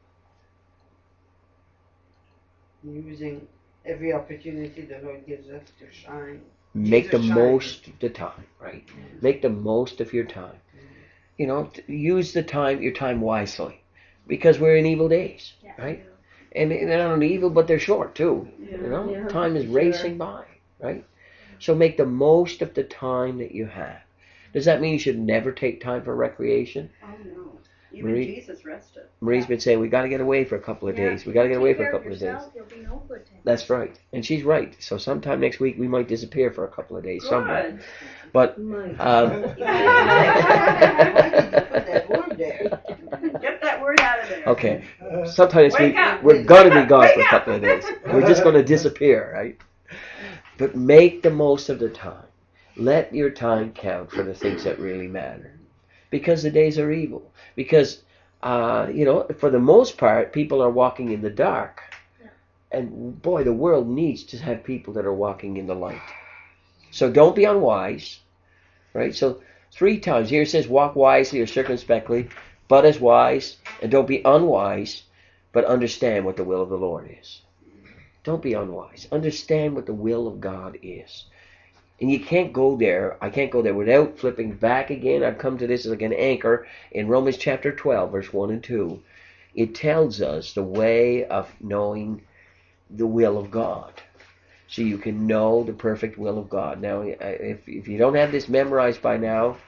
Using every opportunity the Lord gives us to shine. Make the Jesus most of the time, right? Make the most of your time. You know, use the time, your time wisely, because we're in evil days, Yeah. right? And they're not only evil, but they're short too. Yeah. You know, Yeah, time is sure. racing by, right? So make the most of the time that you have. Does that mean you should never take time for recreation? Oh, no. Even Marie- Jesus rested. Marie's been saying we got to get away for a couple of Yeah. days. We got to get away Take for a care of couple of days. yourself, you'll be no good to him. That's right, and she's right. So sometime next week we might disappear for a couple of days somewhere. Good. But My um, Why did you put that word there? Get that word out of there. okay, Uh, sometime next Wake week up. we're gonna be gone Wake for a up. couple of days. We're just gonna disappear, right? But make the most of the time. Let your time count for the things that really matter, because the days are evil. Because uh, you know, for the most part, people are walking in the dark, and boy, the world needs to have people that are walking in the light. So don't be unwise, right? So three times here it says, walk wisely or circumspectly, but as wise, and don't be unwise, but understand what the will of the Lord is. Don't be unwise. Understand what the will of God is. And you can't go there, I can't go there without flipping back again. I've come to this as like an anchor in Romans chapter twelve, verse one and two. It tells us the way of knowing the will of God, so you can know the perfect will of God. Now, if, if you don't have this memorized by now,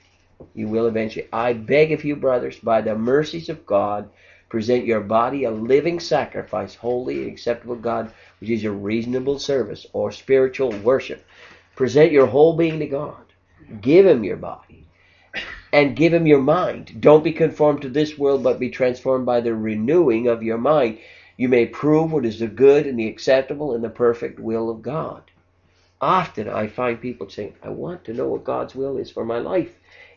you will eventually. I beg of you, brothers, by the mercies of God, present your body a living sacrifice, holy and acceptable to God, which is your reasonable service or spiritual worship. Present your whole being to God. Give him your body. And give him your mind. Don't be conformed to this world, but be transformed by the renewing of your mind. You may prove what is the good and the acceptable and the perfect will of God. Often I find people saying, I want to know what God's will is for my life.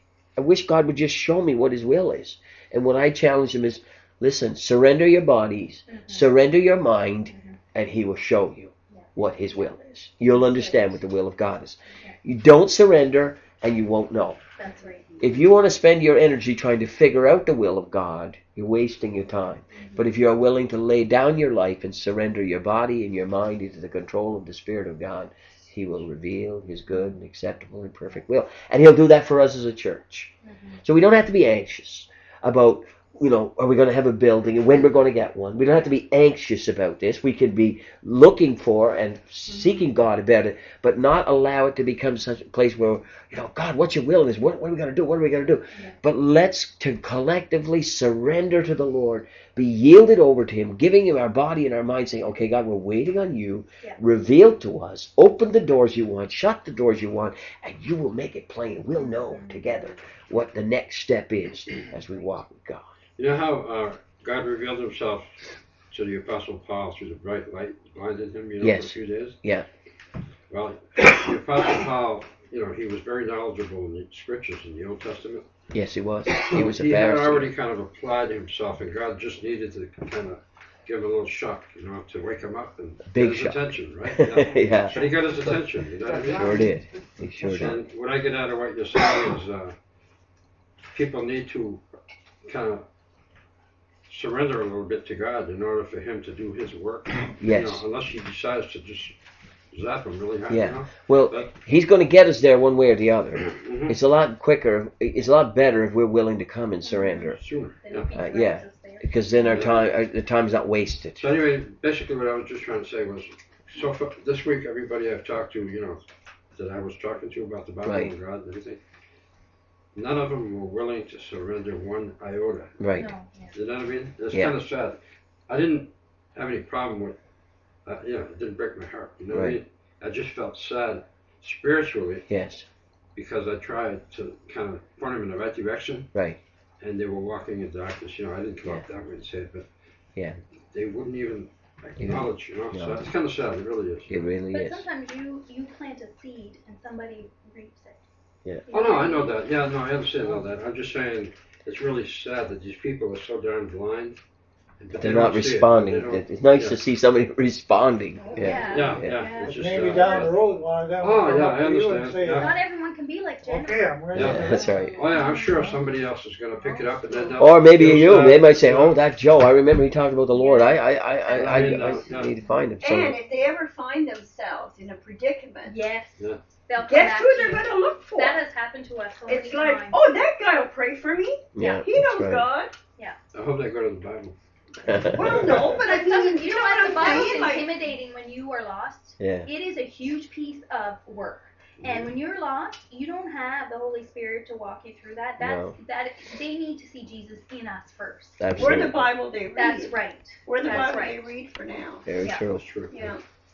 I wish God would just show me what his will is. And what I challenge them is, listen, surrender your bodies, mm-hmm. surrender your mind, mm-hmm. and he will show you yeah. what his will is. You'll understand what the will of God is. You don't surrender and you won't know. That's right. If you want to spend your energy trying to figure out the will of God, you're wasting your time. Mm-hmm. But if you are willing to lay down your life and surrender your body and your mind into the control of the Spirit of God, he will reveal his good and acceptable and perfect will. And he'll do that for us as a church. Mm-hmm. So we don't have to be anxious about, you know, are we going to have a building and when we're going to get one. We don't have to be anxious about this. We can be looking for and seeking God about it, but not allow it to become such a place where, you know, God, what's your will in this? What, what are we going to do? What are we going to do? Yeah. But let's to collectively surrender to the Lord, be yielded over to him, giving him our body and our mind, saying, okay, God, we're waiting on you. Yeah. Reveal to us. Open the doors you want. Shut the doors you want. And you will make it plain. We'll know together what the next step is as we walk with God. You know how uh, God revealed himself to the Apostle Paul through the bright light, blinded him, you know, yes. for a few days? Yeah. Well, the Apostle Paul, you know, he was very knowledgeable in the scriptures in the Old Testament. Yes, he was. He was a He had Pharisee. already kind of applied himself, and God just needed to kind of give him a little shock, you know, to wake him up and Big get his shock. attention, right? Yeah. Yeah. But he got his attention, you know what I mean? Sure did. He sure did. And what I get out of what you're saying is uh, people need to kind of surrender a little bit to God in order for Him to do His work. Yes. You know, unless He decides to just zap them really hard, Yeah. you know? Well, But- He's going to get us there one way or the other. Mhm. It's a lot quicker. It's a lot better if we're willing to come and surrender, Sooner. Then Yeah. if he Uh, directs yeah. us there. because then our time, our, the time's not wasted. So anyway, basically what I was just trying to say was, so far, this week, everybody I've talked to, you know, that I was talking to about the Bible Right. and God and everything, none of them were willing to surrender one iota. Right. No, yeah. You know what I mean? It's Yeah. kind of sad. I didn't have any problem with, uh, you know, it didn't break my heart. You know what I Right. mean? I just felt sad spiritually Yes. because I tried to kind of point them in the right direction, Right. and they were walking in darkness. You know, I didn't come up that way to say it, but Yeah. they wouldn't even acknowledge. You know, No. so it's kind of sad. It really is. It really But is. sometimes you you plant a seed and somebody reaps it. Yeah. You Oh no, what I know mean? that. Yeah, no, I understand all that. I'm just saying it's really sad that these people are so darn blind. But They're they not don't see it. responding. They don't- It's nice yeah. to see somebody responding. Yeah. Yeah. Yeah, Yeah. yeah. It's just, Maybe uh, down the road, one of them Oh, will come yeah, up I to you and understand, say, yeah. Not everyone can be like Jennifer. okay, I'm ready. Yeah. to- That's right. Oh yeah, I'm sure somebody else is going to pick it up and then they'll Or maybe feel you. sad. They might say, "Oh, that Joe. I remember he talked about the Lord. I, I, I, I, I, I mean, uh, I yeah. need to find him." So, And if they ever find themselves in a predicament, Yes. Yeah. They'll come guess back who to they're you. going to look for? That has happened to us so It's many like, times. oh, that guy will pray for me. yeah, He that's knows right. God. I hope they go to the Bible. Well, no, but I But some, mean, you know what? The I'm Bible's saying? Like, intimidating when you are lost. Yeah. It is a huge piece of work. And when you're lost, you don't have the Holy Spirit to walk you through that. That's No. that they need to see Jesus in us first. we're Absolutely. the Bible they read. That's right. We're the That's Bible right. they read for now. Very Yeah. true. That's true. Yeah.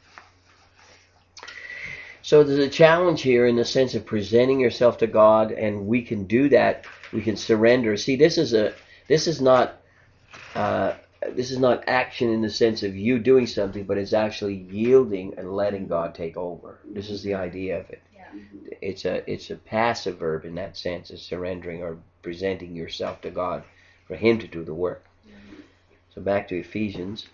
So there's a challenge here in the sense of presenting yourself to God, and we can do that. We can surrender. See, this is a this is not uh, this is not action in the sense of you doing something, but it's actually yielding and letting God take over. This is the idea of it. Yeah. It's a it's a passive verb in that sense, of surrendering or presenting yourself to God for Him to do the work. So back to Ephesians.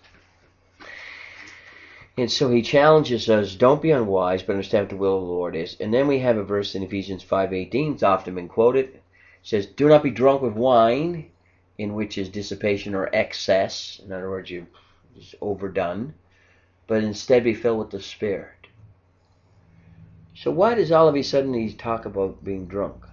And so he challenges us, don't be unwise, but understand what the will of the Lord is. And then we have a verse in Ephesians five eighteen, it's often been quoted. It says, do not be drunk with wine, in which is dissipation or excess. In other words, you it's overdone. But instead be filled with the Spirit. So why does all of a sudden he talk about being drunk?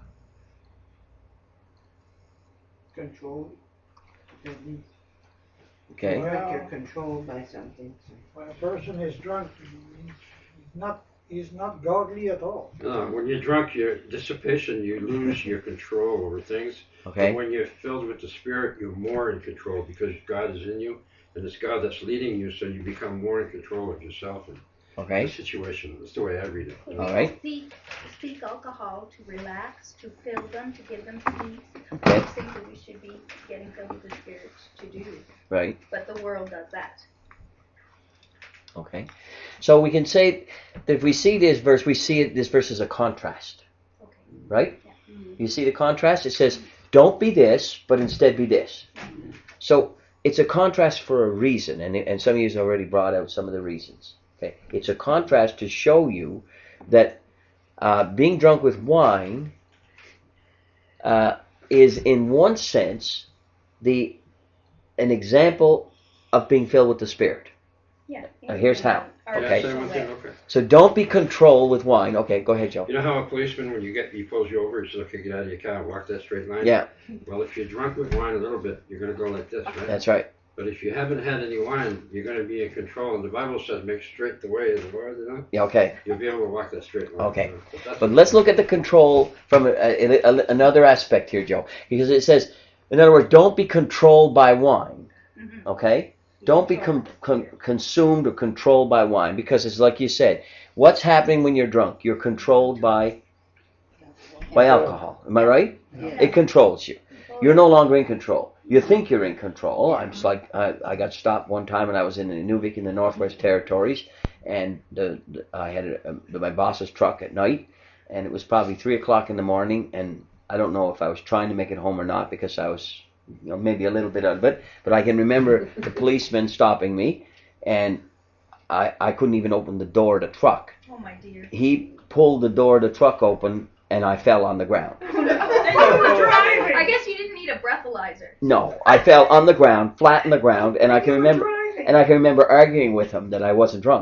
Control. That means Okay? you Well- you're controlled by something. When a person is drunk, he's not, he's not godly at all. Uh, when you're drunk, your dissipation, you lose your control over things. Okay? But when you're filled with the Spirit, you're more in control because God is in you, and it's God that's leading you, so you become more in control of yourself and the Okay? situation. That's the way I read it. So All we right. Seek, seek alcohol to relax, to fill them, to give them peace. Okay. Those things that we should be getting filled with the Spirit to do. Right. But the world does that. Okay. So we can say that if we see this verse, we see it, this verse as a contrast. Okay. Right? Yeah. You see the contrast? It says, don't be this, but instead be this. So it's a contrast for a reason, and, and some of you have already brought out some of the reasons. Okay, it's a contrast to show you that uh, being drunk with wine uh, is, in one sense, the an example of being filled with the Spirit. Yeah. Now, here's how. Our Okay. Yeah, say one way. thing, okay. So don't be controlled with wine. Okay, go ahead, Joe. You know how a policeman, when you get, he pulls you over, he says, okay, get out of your car and walk that straight line? Yeah, Well, if you're drunk with wine a little bit, you're going to go like this, right? that's right. But if you haven't had any wine, you're going to be in control. And the Bible says, make straight the way of the Lord, you know? Yeah, okay. You'll be able to walk that straight line. Okay. you know? But, that's But let's look at the control from a, a, a, another aspect here, Joe. Because it says, in other words, don't be controlled by wine. Mhm. Okay? Don't be com- con- consumed or controlled by wine. Because it's like you said, what's happening when you're drunk? You're controlled by by alcohol. Am I right? Yeah. It controls you. You're no longer in control. You think you're in control. I'm just like, I, I got stopped one time when I was in Inuvik in the Northwest Territories, and the, the, I had a, a, my boss's truck at night, and it was probably three o'clock in the morning, and I don't know if I was trying to make it home or not because I was you know, maybe a little bit out of it, but I can remember the policeman stopping me, and I, I couldn't even open the door of the truck. Oh my dear. He pulled the door of the truck open, and I fell on the ground. And you were driving. I guess you didn't need a breathalyzer. No, I fell on the ground, flat on the ground, and I can remember, and I can remember arguing with him that I wasn't drunk.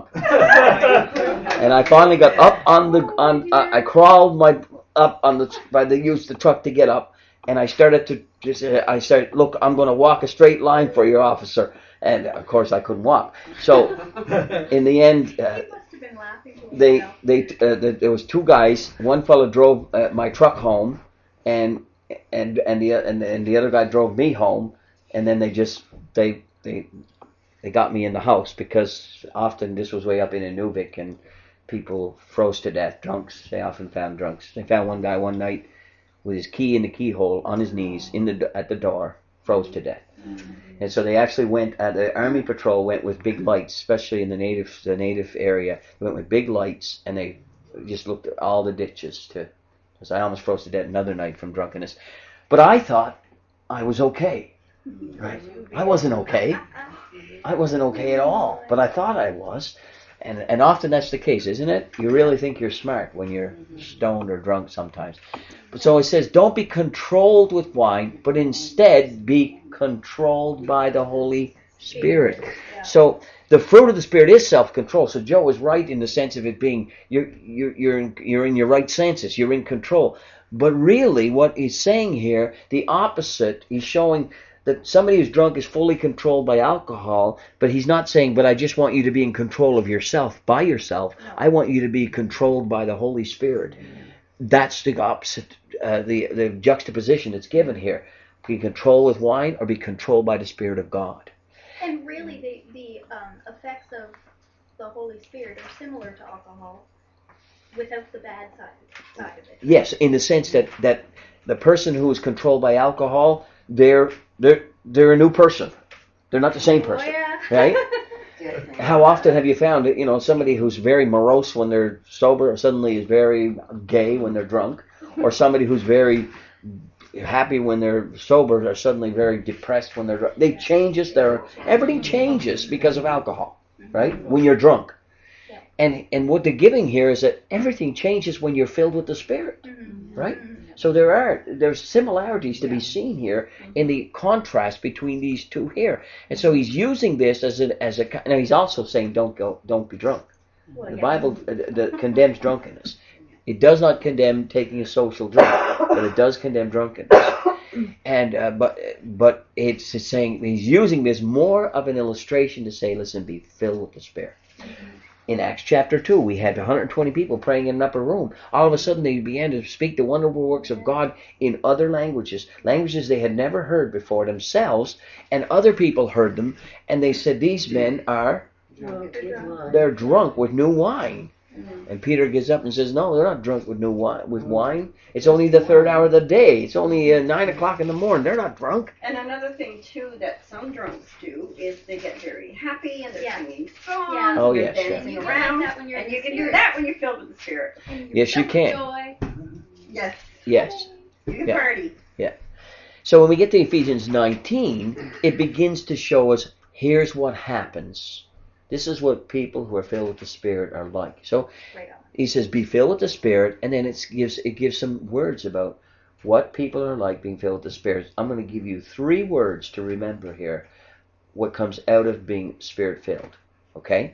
And I finally got up on the, on, uh, I crawled my up on the, by the use the truck to get up, and I started to just, uh, I started, look, I'm going to walk a straight line for you, officer. And of course I couldn't walk. So in the end, uh, You must have been laughing. to they, yourself. they, uh, the, there was two guys. One fellow drove uh, my truck home, and and and the and, and the other guy drove me home. And then they just they they they got me in the house, because often this was way up in Inuvik, and people froze to death. Drunks, they often found drunks. They found one guy one night with his key in the keyhole on his knees in the at the door, froze to death. And so they actually went. Uh, the army patrol went with big lights, especially in the native the native area. They went with big lights, and they just looked at all the ditches. To, because I almost froze to death another night from drunkenness. But I thought I was okay. Right? I wasn't okay. I wasn't okay at all. But I thought I was. And and often that's the case, isn't it? You really think you're smart when you're stoned or drunk sometimes. But so it says, don't be controlled with wine, but instead be controlled by the Holy Spirit. So the fruit of the Spirit is self-control. So Joe was right in the sense of it being, you're, you're, you're, in, you're in your right senses, you're in control. But really what he's saying here, the opposite, he's showing that somebody who's drunk is fully controlled by alcohol, but he's not saying, but I just want you to be in control of yourself, by yourself. I want you to be controlled by the Holy Spirit. That's the opposite, uh, the, the juxtaposition that's given here. Be controlled with wine or be controlled by the Spirit of God. And really, the the um, effects of the Holy Spirit are similar to alcohol, without the bad side side of it. Yes, in the sense that, that the person who is controlled by alcohol, they're they're they're a new person. They're not the same person, Oh, yeah. right? How often have you found that, you know, somebody who's very morose when they're sober suddenly is very gay when they're drunk, or somebody who's very happy when they're sober are suddenly very depressed when they're drunk? They changes their everything changes because of alcohol, right? When you're drunk. Yeah. And and what they're giving here is that everything changes when you're filled with the Spirit, Mhm. right? Mhm. So there are there's similarities to be seen here in the contrast between these two here. And so he's using this as a as a now he's also saying don't go don't be drunk. Well, The yeah. Bible uh, the, condemns drunkenness. It does not condemn taking a social drink, but it does condemn drunkenness. And uh, but but it's saying he's using this more of an illustration to say, listen, be filled with the Spirit. In Acts chapter two, we had one hundred twenty people praying in an upper room. All of a sudden, they began to speak the wonderful works of God in other languages, languages they had never heard before themselves, and other people heard them, and they said, these men are, Drunk with wine. they're drunk with new wine. And Peter gets up and says, no, they're not drunk with new wine. With wine, it's only the third hour of the day. It's only uh, nine o'clock in the morning. They're not drunk. And another thing too that some drunks do is they get very happy and they're Yeah. singing songs, Yeah. Oh, they're yes, yeah. dancing You can around, do that when you're and in you the can do Spirit. that when you're filled with the Spirit. And you're Yes, you filled can. with joy. Yes, Yes. you can Yeah. party. So when we get to Ephesians nineteen, it begins to show us, here's what happens. This is what people who are filled with the Spirit are like. So Right on. he says, be filled with the Spirit, and then it gives it gives some words about what people are like being filled with the Spirit. I'm going to give you three words to remember here, what comes out of being Spirit-filled. Okay?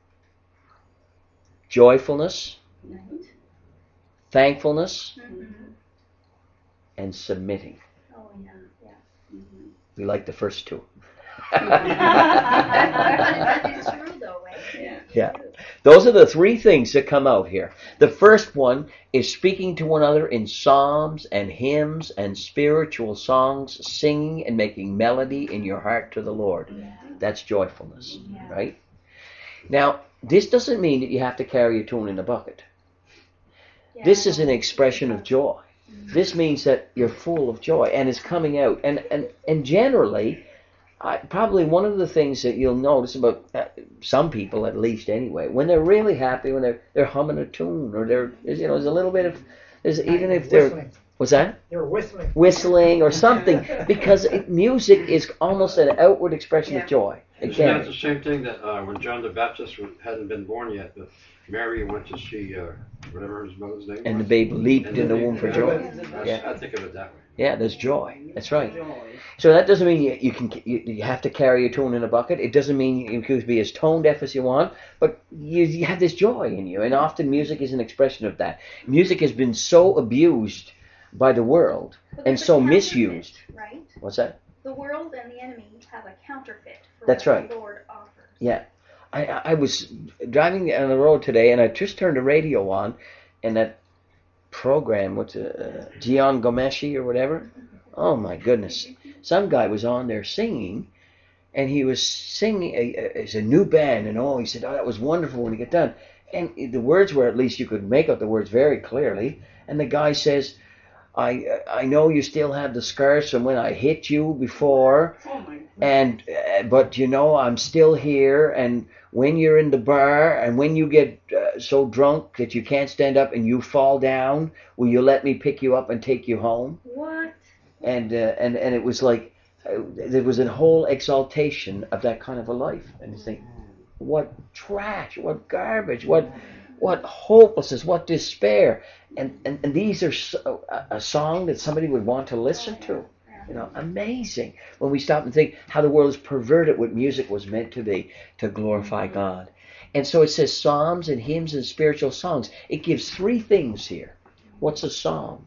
Joyfulness, thankfulness, Mhm. and submitting. Oh, yeah. Yeah. We like the first two. But it's true, though, right? Yeah. Yeah. Those are the three things that come out here. The first one is speaking to one another in psalms and hymns and spiritual songs, singing and making melody in your heart to the Lord. Yeah. That's joyfulness, Yeah. right? Now, this doesn't mean that you have to carry a tune in a bucket. Yeah. This is an expression of joy. This means that you're full of joy and it's coming out. And and, and generally, I, probably one of the things that you'll notice about uh, some people, at least anyway, when they're really happy, when they're they're humming a tune, or they're you know there's a little bit of There's, even if they're, Whistling. what's that? You're whistling. Whistling or something, because it, music is almost an outward expression Yeah. of joy. It Isn't that can the be. same thing that uh, when John the Baptist wa- hadn't been born yet, but Mary went to see uh, whatever his mother's name And the was? babe leaped And in the baby- womb for yeah, joy. that's- Yeah. I think of it that way. Yeah, there's joy. That's right. So that doesn't mean you, you can you, you have to carry a tune in a bucket. It doesn't mean you can be as tone deaf as you want, but you, you have this joy in you, and often music is an expression of that. Music has been so abused by the world But and there's a so counterfeit, misused. Right? What's that? The world and the enemy have a counterfeit for That's what right. the Lord offers. Yeah. I, I I was driving on the road today, and I just turned the radio on, and that program, what's it, uh, Gian Gomeshi or whatever. Oh my goodness! Some guy was on there singing, and he was singing. Uh, it's a new band, and oh, he said, "Oh, that was wonderful when he got done." And the words were, at least you could make out the words very clearly. And the guy says, "I I know you still have the scars from when I hit you before." Oh my. And uh, but you know I'm still here, and when you're in the bar and when you get uh, so drunk that you can't stand up and you fall down, will you let me pick you up and take you home? What? And uh, and and it was like uh, there was a whole exaltation of that kind of a life, and you think, what trash, what garbage, what what hopelessness, what despair, and and, and these are so, a, a song that somebody would want to listen to. You know, amazing when we stop and think how the world has perverted what music was meant to be, to glorify God. And so it says psalms and hymns and spiritual songs. It gives three things here. What's a psalm?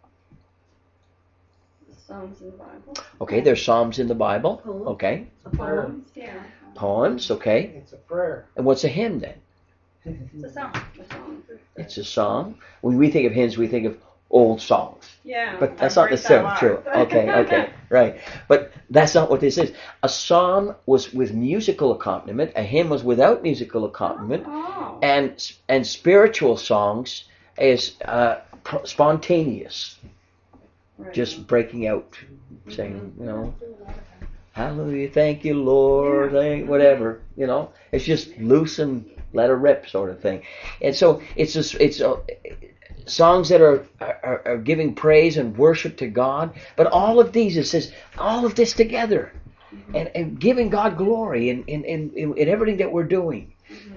Psalms in the Bible. Okay, there's psalms in the Bible. Poem. Okay. A poem? Yeah. Poems. Okay. It's a prayer. And what's a hymn then? It's a song. The song. It's a song. When we think of hymns, we think of old songs. Yeah. But that's I not break necessarily that true. apart. Okay, okay, right. But that's not what this is. A psalm was with musical accompaniment. A hymn was without musical accompaniment. Oh. And and spiritual songs is uh, pr- spontaneous, Right. just breaking out, saying, you know, hallelujah, thank you, Lord, thank, whatever, you know. It's just loose and let her rip sort of thing. And so it's just, it's uh, songs that are, are are giving praise and worship to God. But all of these, it says, all of this together, and, and giving God glory in, in, in, in, in everything that we're doing.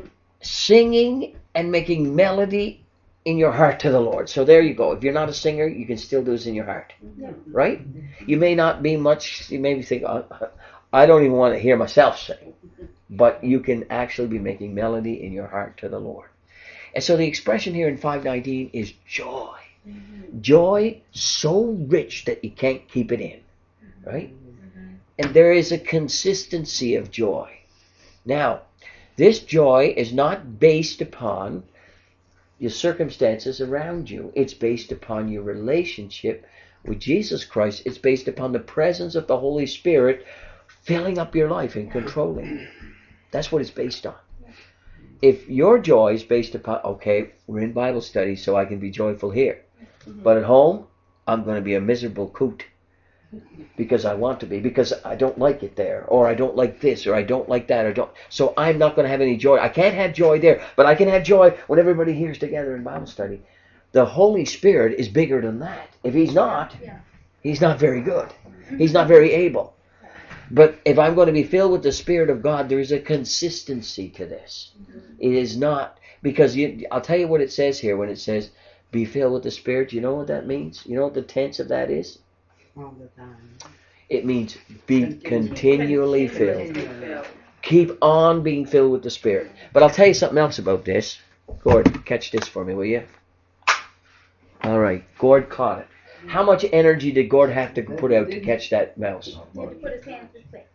Singing and making melody in your heart to the Lord. So there you go. If you're not a singer, you can still do this in your heart. Right? You may not be much, you may think, oh, I don't even want to hear myself sing. But you can actually be making melody in your heart to the Lord. And so the expression here in five nineteen is joy. Mm-hmm. Joy so rich that you can't keep it in. Right? Mm-hmm. And there is a consistency of joy. Now, this joy is not based upon your circumstances around you. It's based upon your relationship with Jesus Christ. It's based upon the presence of the Holy Spirit filling up your life and controlling. That's what it's based on. If your joy is based upon, okay, we're in Bible study so I can be joyful here. But at home, I'm going to be a miserable coot. Because I want to be, because I don't like it there, or I don't like this, or I don't like that, or don't. So I'm not going to have any joy. I can't have joy there, but I can have joy when everybody here's together in Bible study. The Holy Spirit is bigger than that. If He's not, He's not very good. He's not very able. But if I'm going to be filled with the Spirit of God, there is a consistency to this. It is not, because you, I'll tell you what it says here when it says, be filled with the Spirit. You know what that means? You know what the tense of that is? All the time. It means be continually filled. Filled. Keep on being filled with the Spirit. But I'll tell you something else about this. Gord, catch this for me, will you? All right, Gord caught it. How much energy did Gord have to put out to catch that mouse? He had to put his hands this way.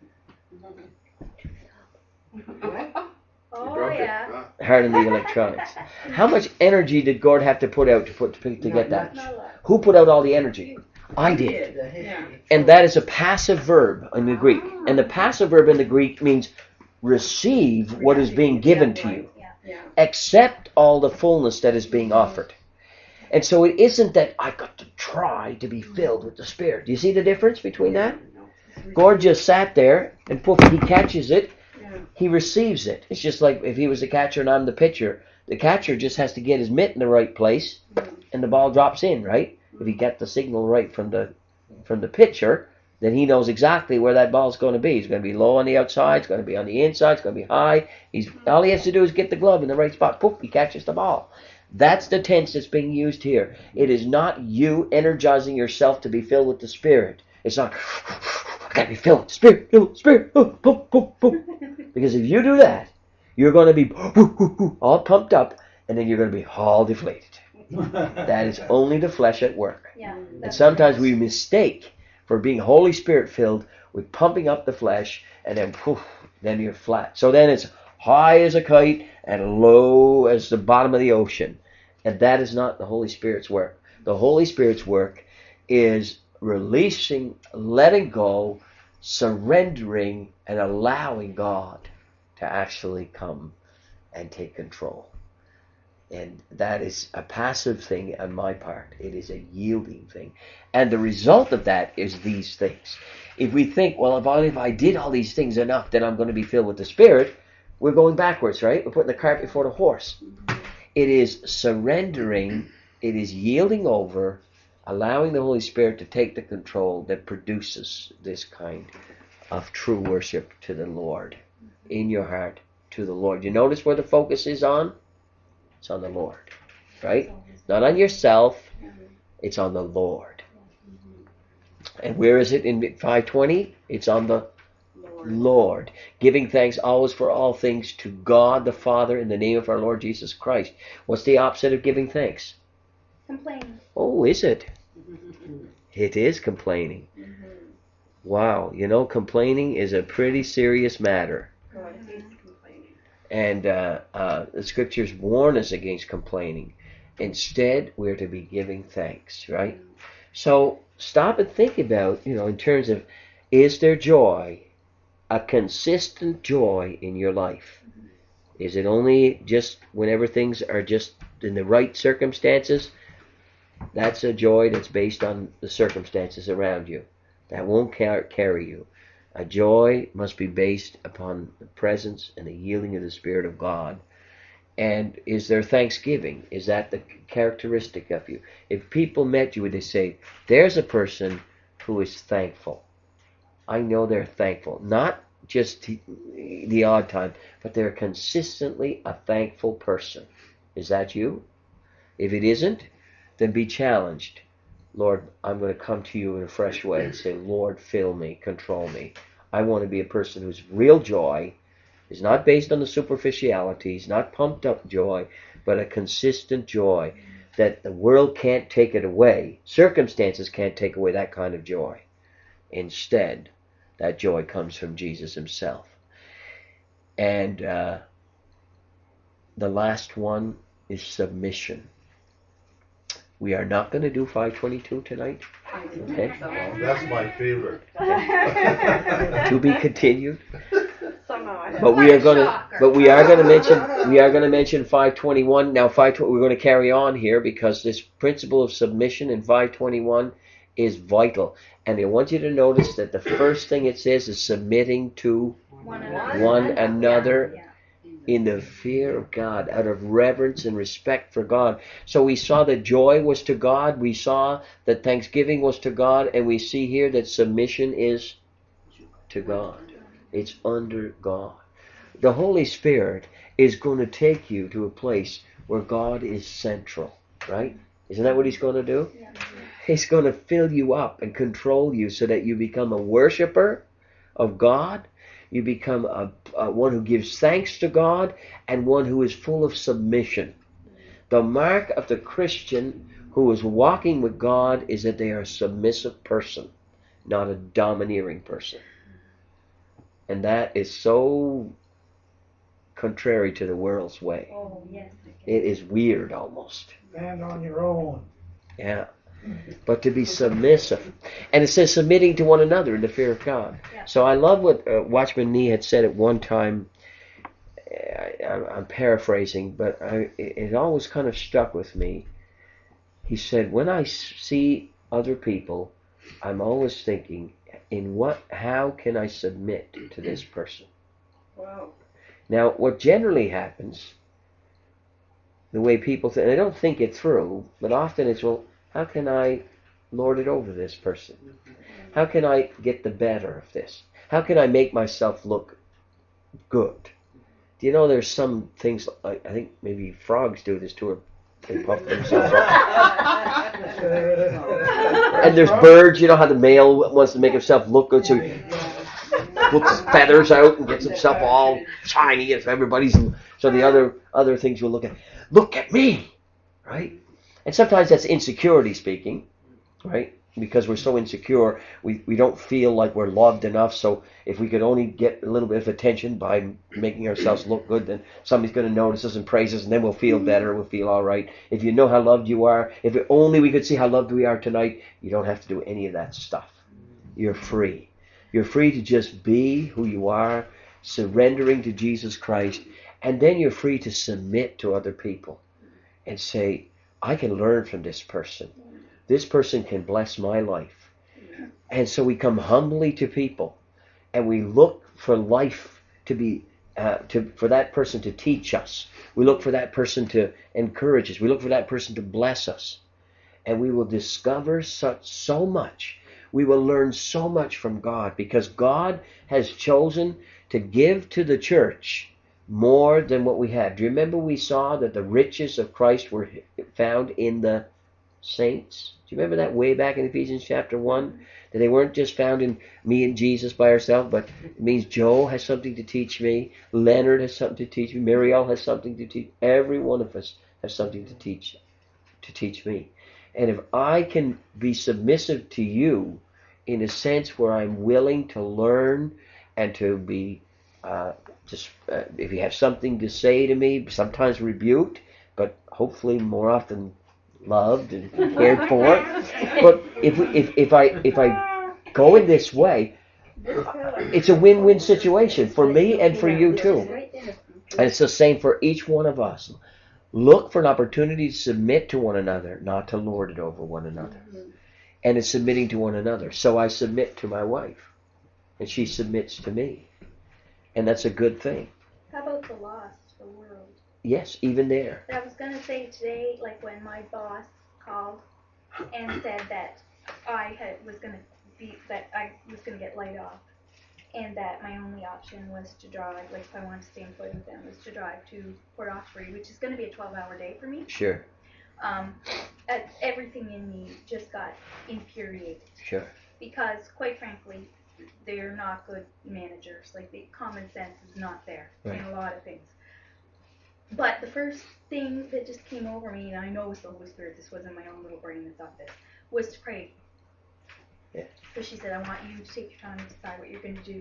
You Oh broke it, yeah. huh? Hard in the electronics. How much energy did Gord have to put out to put to, to get that? Not a lot. Who put out all the energy? I did. The history. And that is a passive verb in the Greek. And the passive verb in the Greek means receive what is being given to you. Yeah. Accept all the fullness that is being offered. And so it isn't that I got to try to be filled with the Spirit. Do you see the difference between that? Gord just sat there and poof, he catches it. He receives it. It's just like if he was the catcher and I'm the pitcher. The catcher just has to get his mitt in the right place, and the ball drops in, right? If he got the signal right from the from the pitcher, then he knows exactly where that ball's going to be. It's going to be low on the outside. It's going to be on the inside. It's going to be high. He's all he has to do is get the glove in the right spot. Poof! He catches the ball. That's the tense that's being used here. It is not you energizing yourself to be filled with the Spirit. It's not, I gotta be filled with the Spirit, filled with the Spirit, oh, boom, boom, boom. Because if you do that, you're going to be all pumped up, and then you're going to be all deflated. That is only the flesh at work. Yeah, And sometimes we mistake for being Holy Spirit filled with pumping up the flesh, and then poof, then you're flat. So then it's high as a kite and low as the bottom of the ocean. And that is not the Holy Spirit's work. The Holy Spirit's work is releasing, letting go, surrendering, and allowing God to actually come and take control. And that is a passive thing on my part. It is a yielding thing. And the result of that is these things. If we think, well, if I, if I did all these things enough, then I'm going to be filled with the Spirit, we're going backwards, right? We're putting the cart before the horse. It is surrendering, it is yielding over, allowing the Holy Spirit to take the control that produces this kind of true worship to the Lord. In your heart, to the Lord. You notice where the focus is on? It's on the Lord, right? Not on yourself, it's on the Lord. And where is it in five twenty? It's on the Lord. Lord. Giving thanks always for all things to God the Father in the name of our Lord Jesus Christ. What's the opposite of giving thanks? Complaining. Oh, is it? It is complaining. Wow, you know, complaining is a pretty serious matter. God hates complaining. And uh, uh, the scriptures warn us against complaining. Instead, we're to be giving thanks, right? So stop and think about, you know, in terms of, is there joy, a consistent joy in your life? Is it only just whenever things are just in the right circumstances? That's a joy that's based on the circumstances around you. That won't car- carry you. A joy must be based upon the presence and the yielding of the Spirit of God. And is there thanksgiving? Is that the characteristic of you? If people met you, would they say, there's a person who is thankful. I know they're thankful. Not just the odd time, but they're consistently a thankful person. Is that you? If it isn't, then be challenged. Lord, I'm going to come to you in a fresh way and say, Lord, fill me, control me. I want to be a person whose real joy is not based on the superficialities, not pumped up joy, but a consistent joy that the world can't take it away. Circumstances can't take away that kind of joy. Instead, that joy comes from Jesus himself. And uh, the last one is submission. We are not going to do five twenty-two tonight. Okay. That's my favorite. To be continued. Somehow I But we are going to, but we are going to mention, we are going to mention five twenty-one. Now, five twenty, we're going to carry on here because this principle of submission in five twenty-one is vital. And I want you to notice that the first thing it says is submitting to One another. one another Yeah. in the fear of God, out of reverence and respect for God. So we saw that joy was to God, we saw that thanksgiving was to God, and we see here that submission is to God. It's under God. The Holy Spirit is going to take you to a place where God is central, right? Isn't that what he's going to do? Yeah. He's going to fill you up and control you so that you become a worshiper of God. You become a, a one who gives thanks to God and one who is full of submission. The mark of the Christian who is walking with God is that they are a submissive person, not a domineering person. And that is so contrary to the world's way. Oh, yes. It is weird almost. Stand on your own. Yeah. But to be submissive. And it says submitting to one another in the fear of God. Yeah. So I love what uh, Watchman Nee had said at one time. I, I'm paraphrasing, but I, it always kind of stuck with me. He said, when I see other people, I'm always thinking, in what, how can I submit to this person? Wow. Now, what generally happens the way people think. And they don't think it through, but often it's, well, how can I lord it over this person? How can I get the better of this? How can I make myself look good? Do you know there's some things, I, I think maybe frogs do this too, or they puff themselves up. And there's birds, you know how the male wants to make himself look good, so he puts his feathers out and gets himself all shiny if everybody's, so the other other things will look at, look at me, right? And sometimes that's insecurity speaking, right? Because we're so insecure, we, we don't feel like we're loved enough, so if we could only get a little bit of attention by making ourselves look good, then somebody's going to notice us and praise us, and then we'll feel better, we'll feel all right. If you know how loved you are, if only we could see how loved we are tonight, you don't have to do any of that stuff. You're free. You're free to just be who you are, surrendering to Jesus Christ, and then you're free to submit to other people and say, I can learn from this person. This person can bless my life. And so we come humbly to people, and we look for life to be, uh, to for that person to teach us. We look for that person to encourage us. We look for that person to bless us. And we will discover such so much. We will learn so much from God, because God has chosen to give to the church more than what we have. Do you remember we saw that the riches of Christ were found in the saints? Do you remember that way back in Ephesians chapter one? That they weren't just found in me and Jesus by ourselves, but it means Joe has something to teach me, Leonard has something to teach me, Marielle has something to teach. Every one of us has something to teach, to teach me. And if I can be submissive to you in a sense where I'm willing to learn and to be, uh, just uh, if you have something to say to me, sometimes rebuked, but hopefully more often loved and cared for. But if we, if if I if I go in this way, it's a win-win situation for me and for you too. And it's the same for each one of us. Look for an opportunity to submit to one another, not to lord it over one another. And it's submitting to one another. So I submit to my wife, and she submits to me, and that's a good thing. How about the lost, the world? Yes, even there. I was going to say today, like when my boss called and said that I had was going to be that I was going to get laid off, and that my only option was to drive, like if I wanted to stay employed with them, was to drive to Port Osprey, which is going to be a twelve-hour day for me. Sure. Um, everything in me just got infuriated. Sure. Because, quite frankly, they're not good managers. Like, the common sense is not there Right. in a lot of things. But the first thing that just came over me, and I know it was the Holy Spirit, this wasn't my own little brain that thought this, was to pray. Yeah. So she said, I want you to take your time and decide what you're going to do.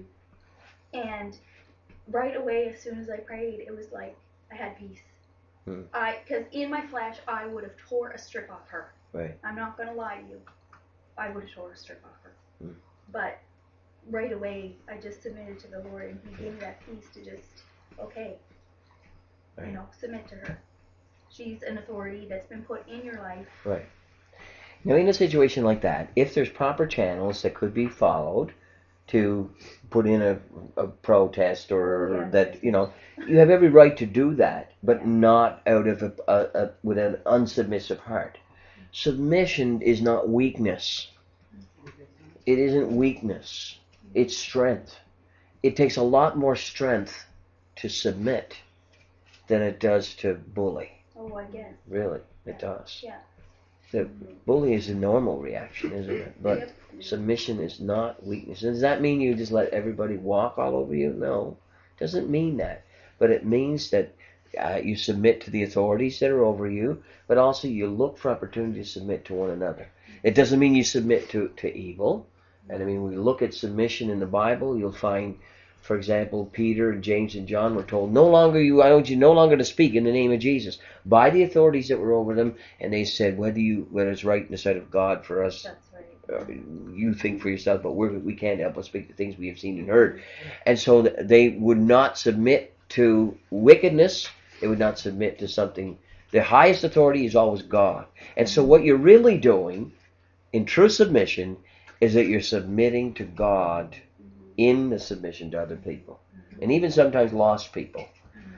And right away, as soon as I prayed, it was like I had peace. Hmm. I, because in my flesh, I would have tore a strip off her. Right. I'm not going to lie to you. I would have tore a strip off her. Hmm. But right away, I just submitted to the Lord, and He gave me that peace to just, okay, Right. you know, submit to her. She's an authority that's been put in your life. Right. Now, in a situation like that, if there's proper channels that could be followed to put in a, a protest or Yeah. that, you know, you have every right to do that, but not out of a, a, a with an unsubmissive heart. Submission is not weakness. It isn't weakness. It's strength. It takes a lot more strength to submit than it does to bully. Oh, I guess. Really, it does. Yeah. The bully is a normal reaction, isn't it? But Yep. submission is not weakness. And does that mean you just let everybody walk all over you? No, it doesn't mean that. But it means that uh, you submit to the authorities that are over you, but also you look for opportunity to submit to one another. It doesn't mean you submit to, to evil. And I mean, when you look at submission in the Bible, you'll find, for example, Peter and James and John were told, no longer you, I want you no longer to speak in the name of Jesus, by the authorities that were over them. And they said, whether you, whether it's right in the sight of God for us, That's right. uh, you think for yourself, but we're, we can't help but speak the things we have seen and heard. And so they would not submit to wickedness. They would not submit to something. The highest authority is always God. And so what you're really doing in true submission is that you're submitting to God in the submission to other people, and even sometimes lost people.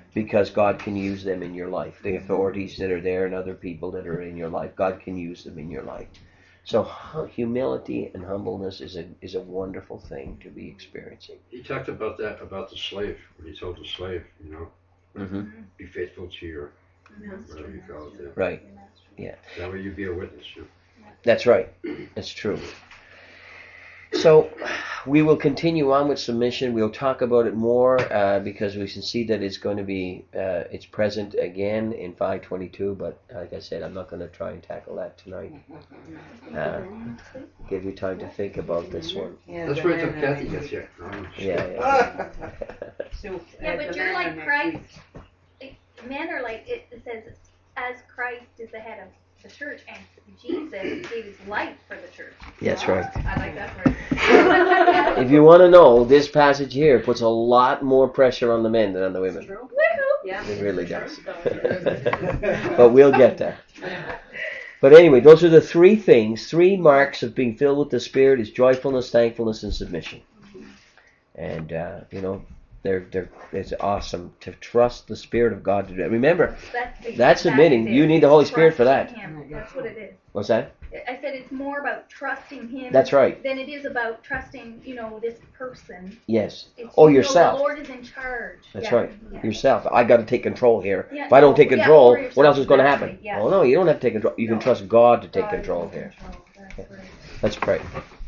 because God can use them in your life. The authorities that are there and other people that are in your life, God can use them in your life. So humility and humbleness is a is a wonderful thing to be experiencing. He talked about that, about the slave, when he told the slave, you know, Mm-hmm. be faithful to your, whatever you call it there. Right. Yeah. That way you be a witness. You know? That's right. That's true. So we will continue on with submission. We'll talk about it more uh, because we can see that it's going to be uh, it's present again in five twenty-two. But like I said, I'm not going to try and tackle that tonight. Uh, give you time to think about this one. Yeah, That's where banana Kathy next gets you. Um, Yeah. yeah. So, Yeah, uh, but the you're like banana Christ. next week. Men are like, it, it says, as Christ is the head of the church, and Jesus gave his life for the church. That's right. I like that word. If you want to know, this passage here puts a lot more pressure on the men than on the women. True. Woohoo! Yeah. It really does. But we'll get there. But anyway, those are the three things, three marks of being filled with the Spirit is joyfulness, thankfulness, and submission. And, uh, you know, they're, they're, it's awesome to trust the Spirit of God to do it. Remember, That's, the, that's submitting. it. You need the Holy Spirit for that. Trusting Him. That's what it is. What's that? I said it's more about trusting Him. That's right. Than it is about trusting, you know, this person. Yes. It's, Oh, you know, yourself. the Lord is in charge. That's Yeah. right. Yeah. Yourself. I got to take control here. Yeah, If I don't no, take yeah, control, or what else is yourself, going to exactly, happen? yeah. Oh no, you don't have to take control. You can No. trust God to take God is control in here. control. That's right. Let's pray.